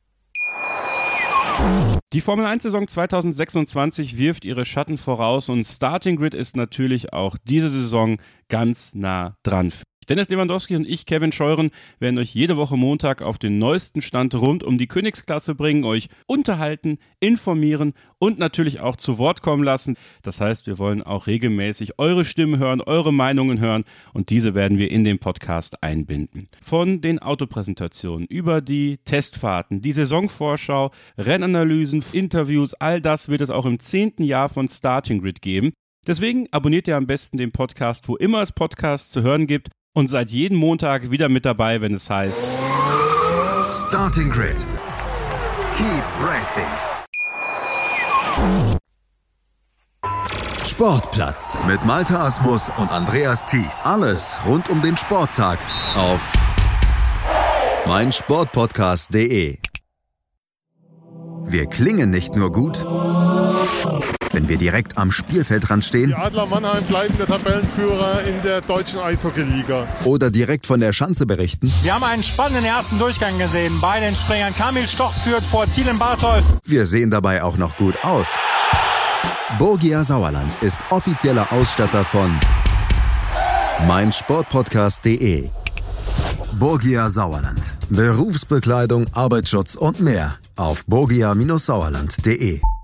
Die Formel 1-Saison 2026 wirft ihre Schatten voraus und Starting Grid ist natürlich auch diese Saison ganz nah dran. Dennis Lewandowski und ich, Kevin Scheuren, werden euch jede Woche Montag auf den neuesten Stand rund um die Königsklasse bringen, euch unterhalten, informieren und natürlich auch zu Wort kommen lassen. Das heißt, wir wollen auch regelmäßig eure Stimmen hören, eure Meinungen hören und diese werden wir in den Podcast einbinden. Von den Autopräsentationen über die Testfahrten, die Saisonvorschau, Rennanalysen, Interviews, all das wird es auch im 10. Jahr von Starting Grid geben. Deswegen abonniert ihr am besten den Podcast, wo immer es Podcasts zu hören gibt. Und seid jeden Montag wieder mit dabei, wenn es heißt Starting Grid. Keep racing. Sportplatz mit Malte Asmus und Andreas Thies. Alles rund um den Sporttag auf meinsportpodcast.de. Wir klingen nicht nur gut, wenn wir direkt am Spielfeldrand stehen. Die Adler Mannheim bleiben der Tabellenführer in der deutschen Eishockey-Liga. Oder direkt von der Schanze berichten. Wir haben einen spannenden ersten Durchgang gesehen. Bei den Springern Kamil Stoch führt vor Thielen Bartol. Wir sehen dabei auch noch gut aus. Borgia Sauerland ist offizieller Ausstatter von meinsportpodcast.de. Borgia Sauerland. Berufsbekleidung, Arbeitsschutz und mehr auf borgia-sauerland.de.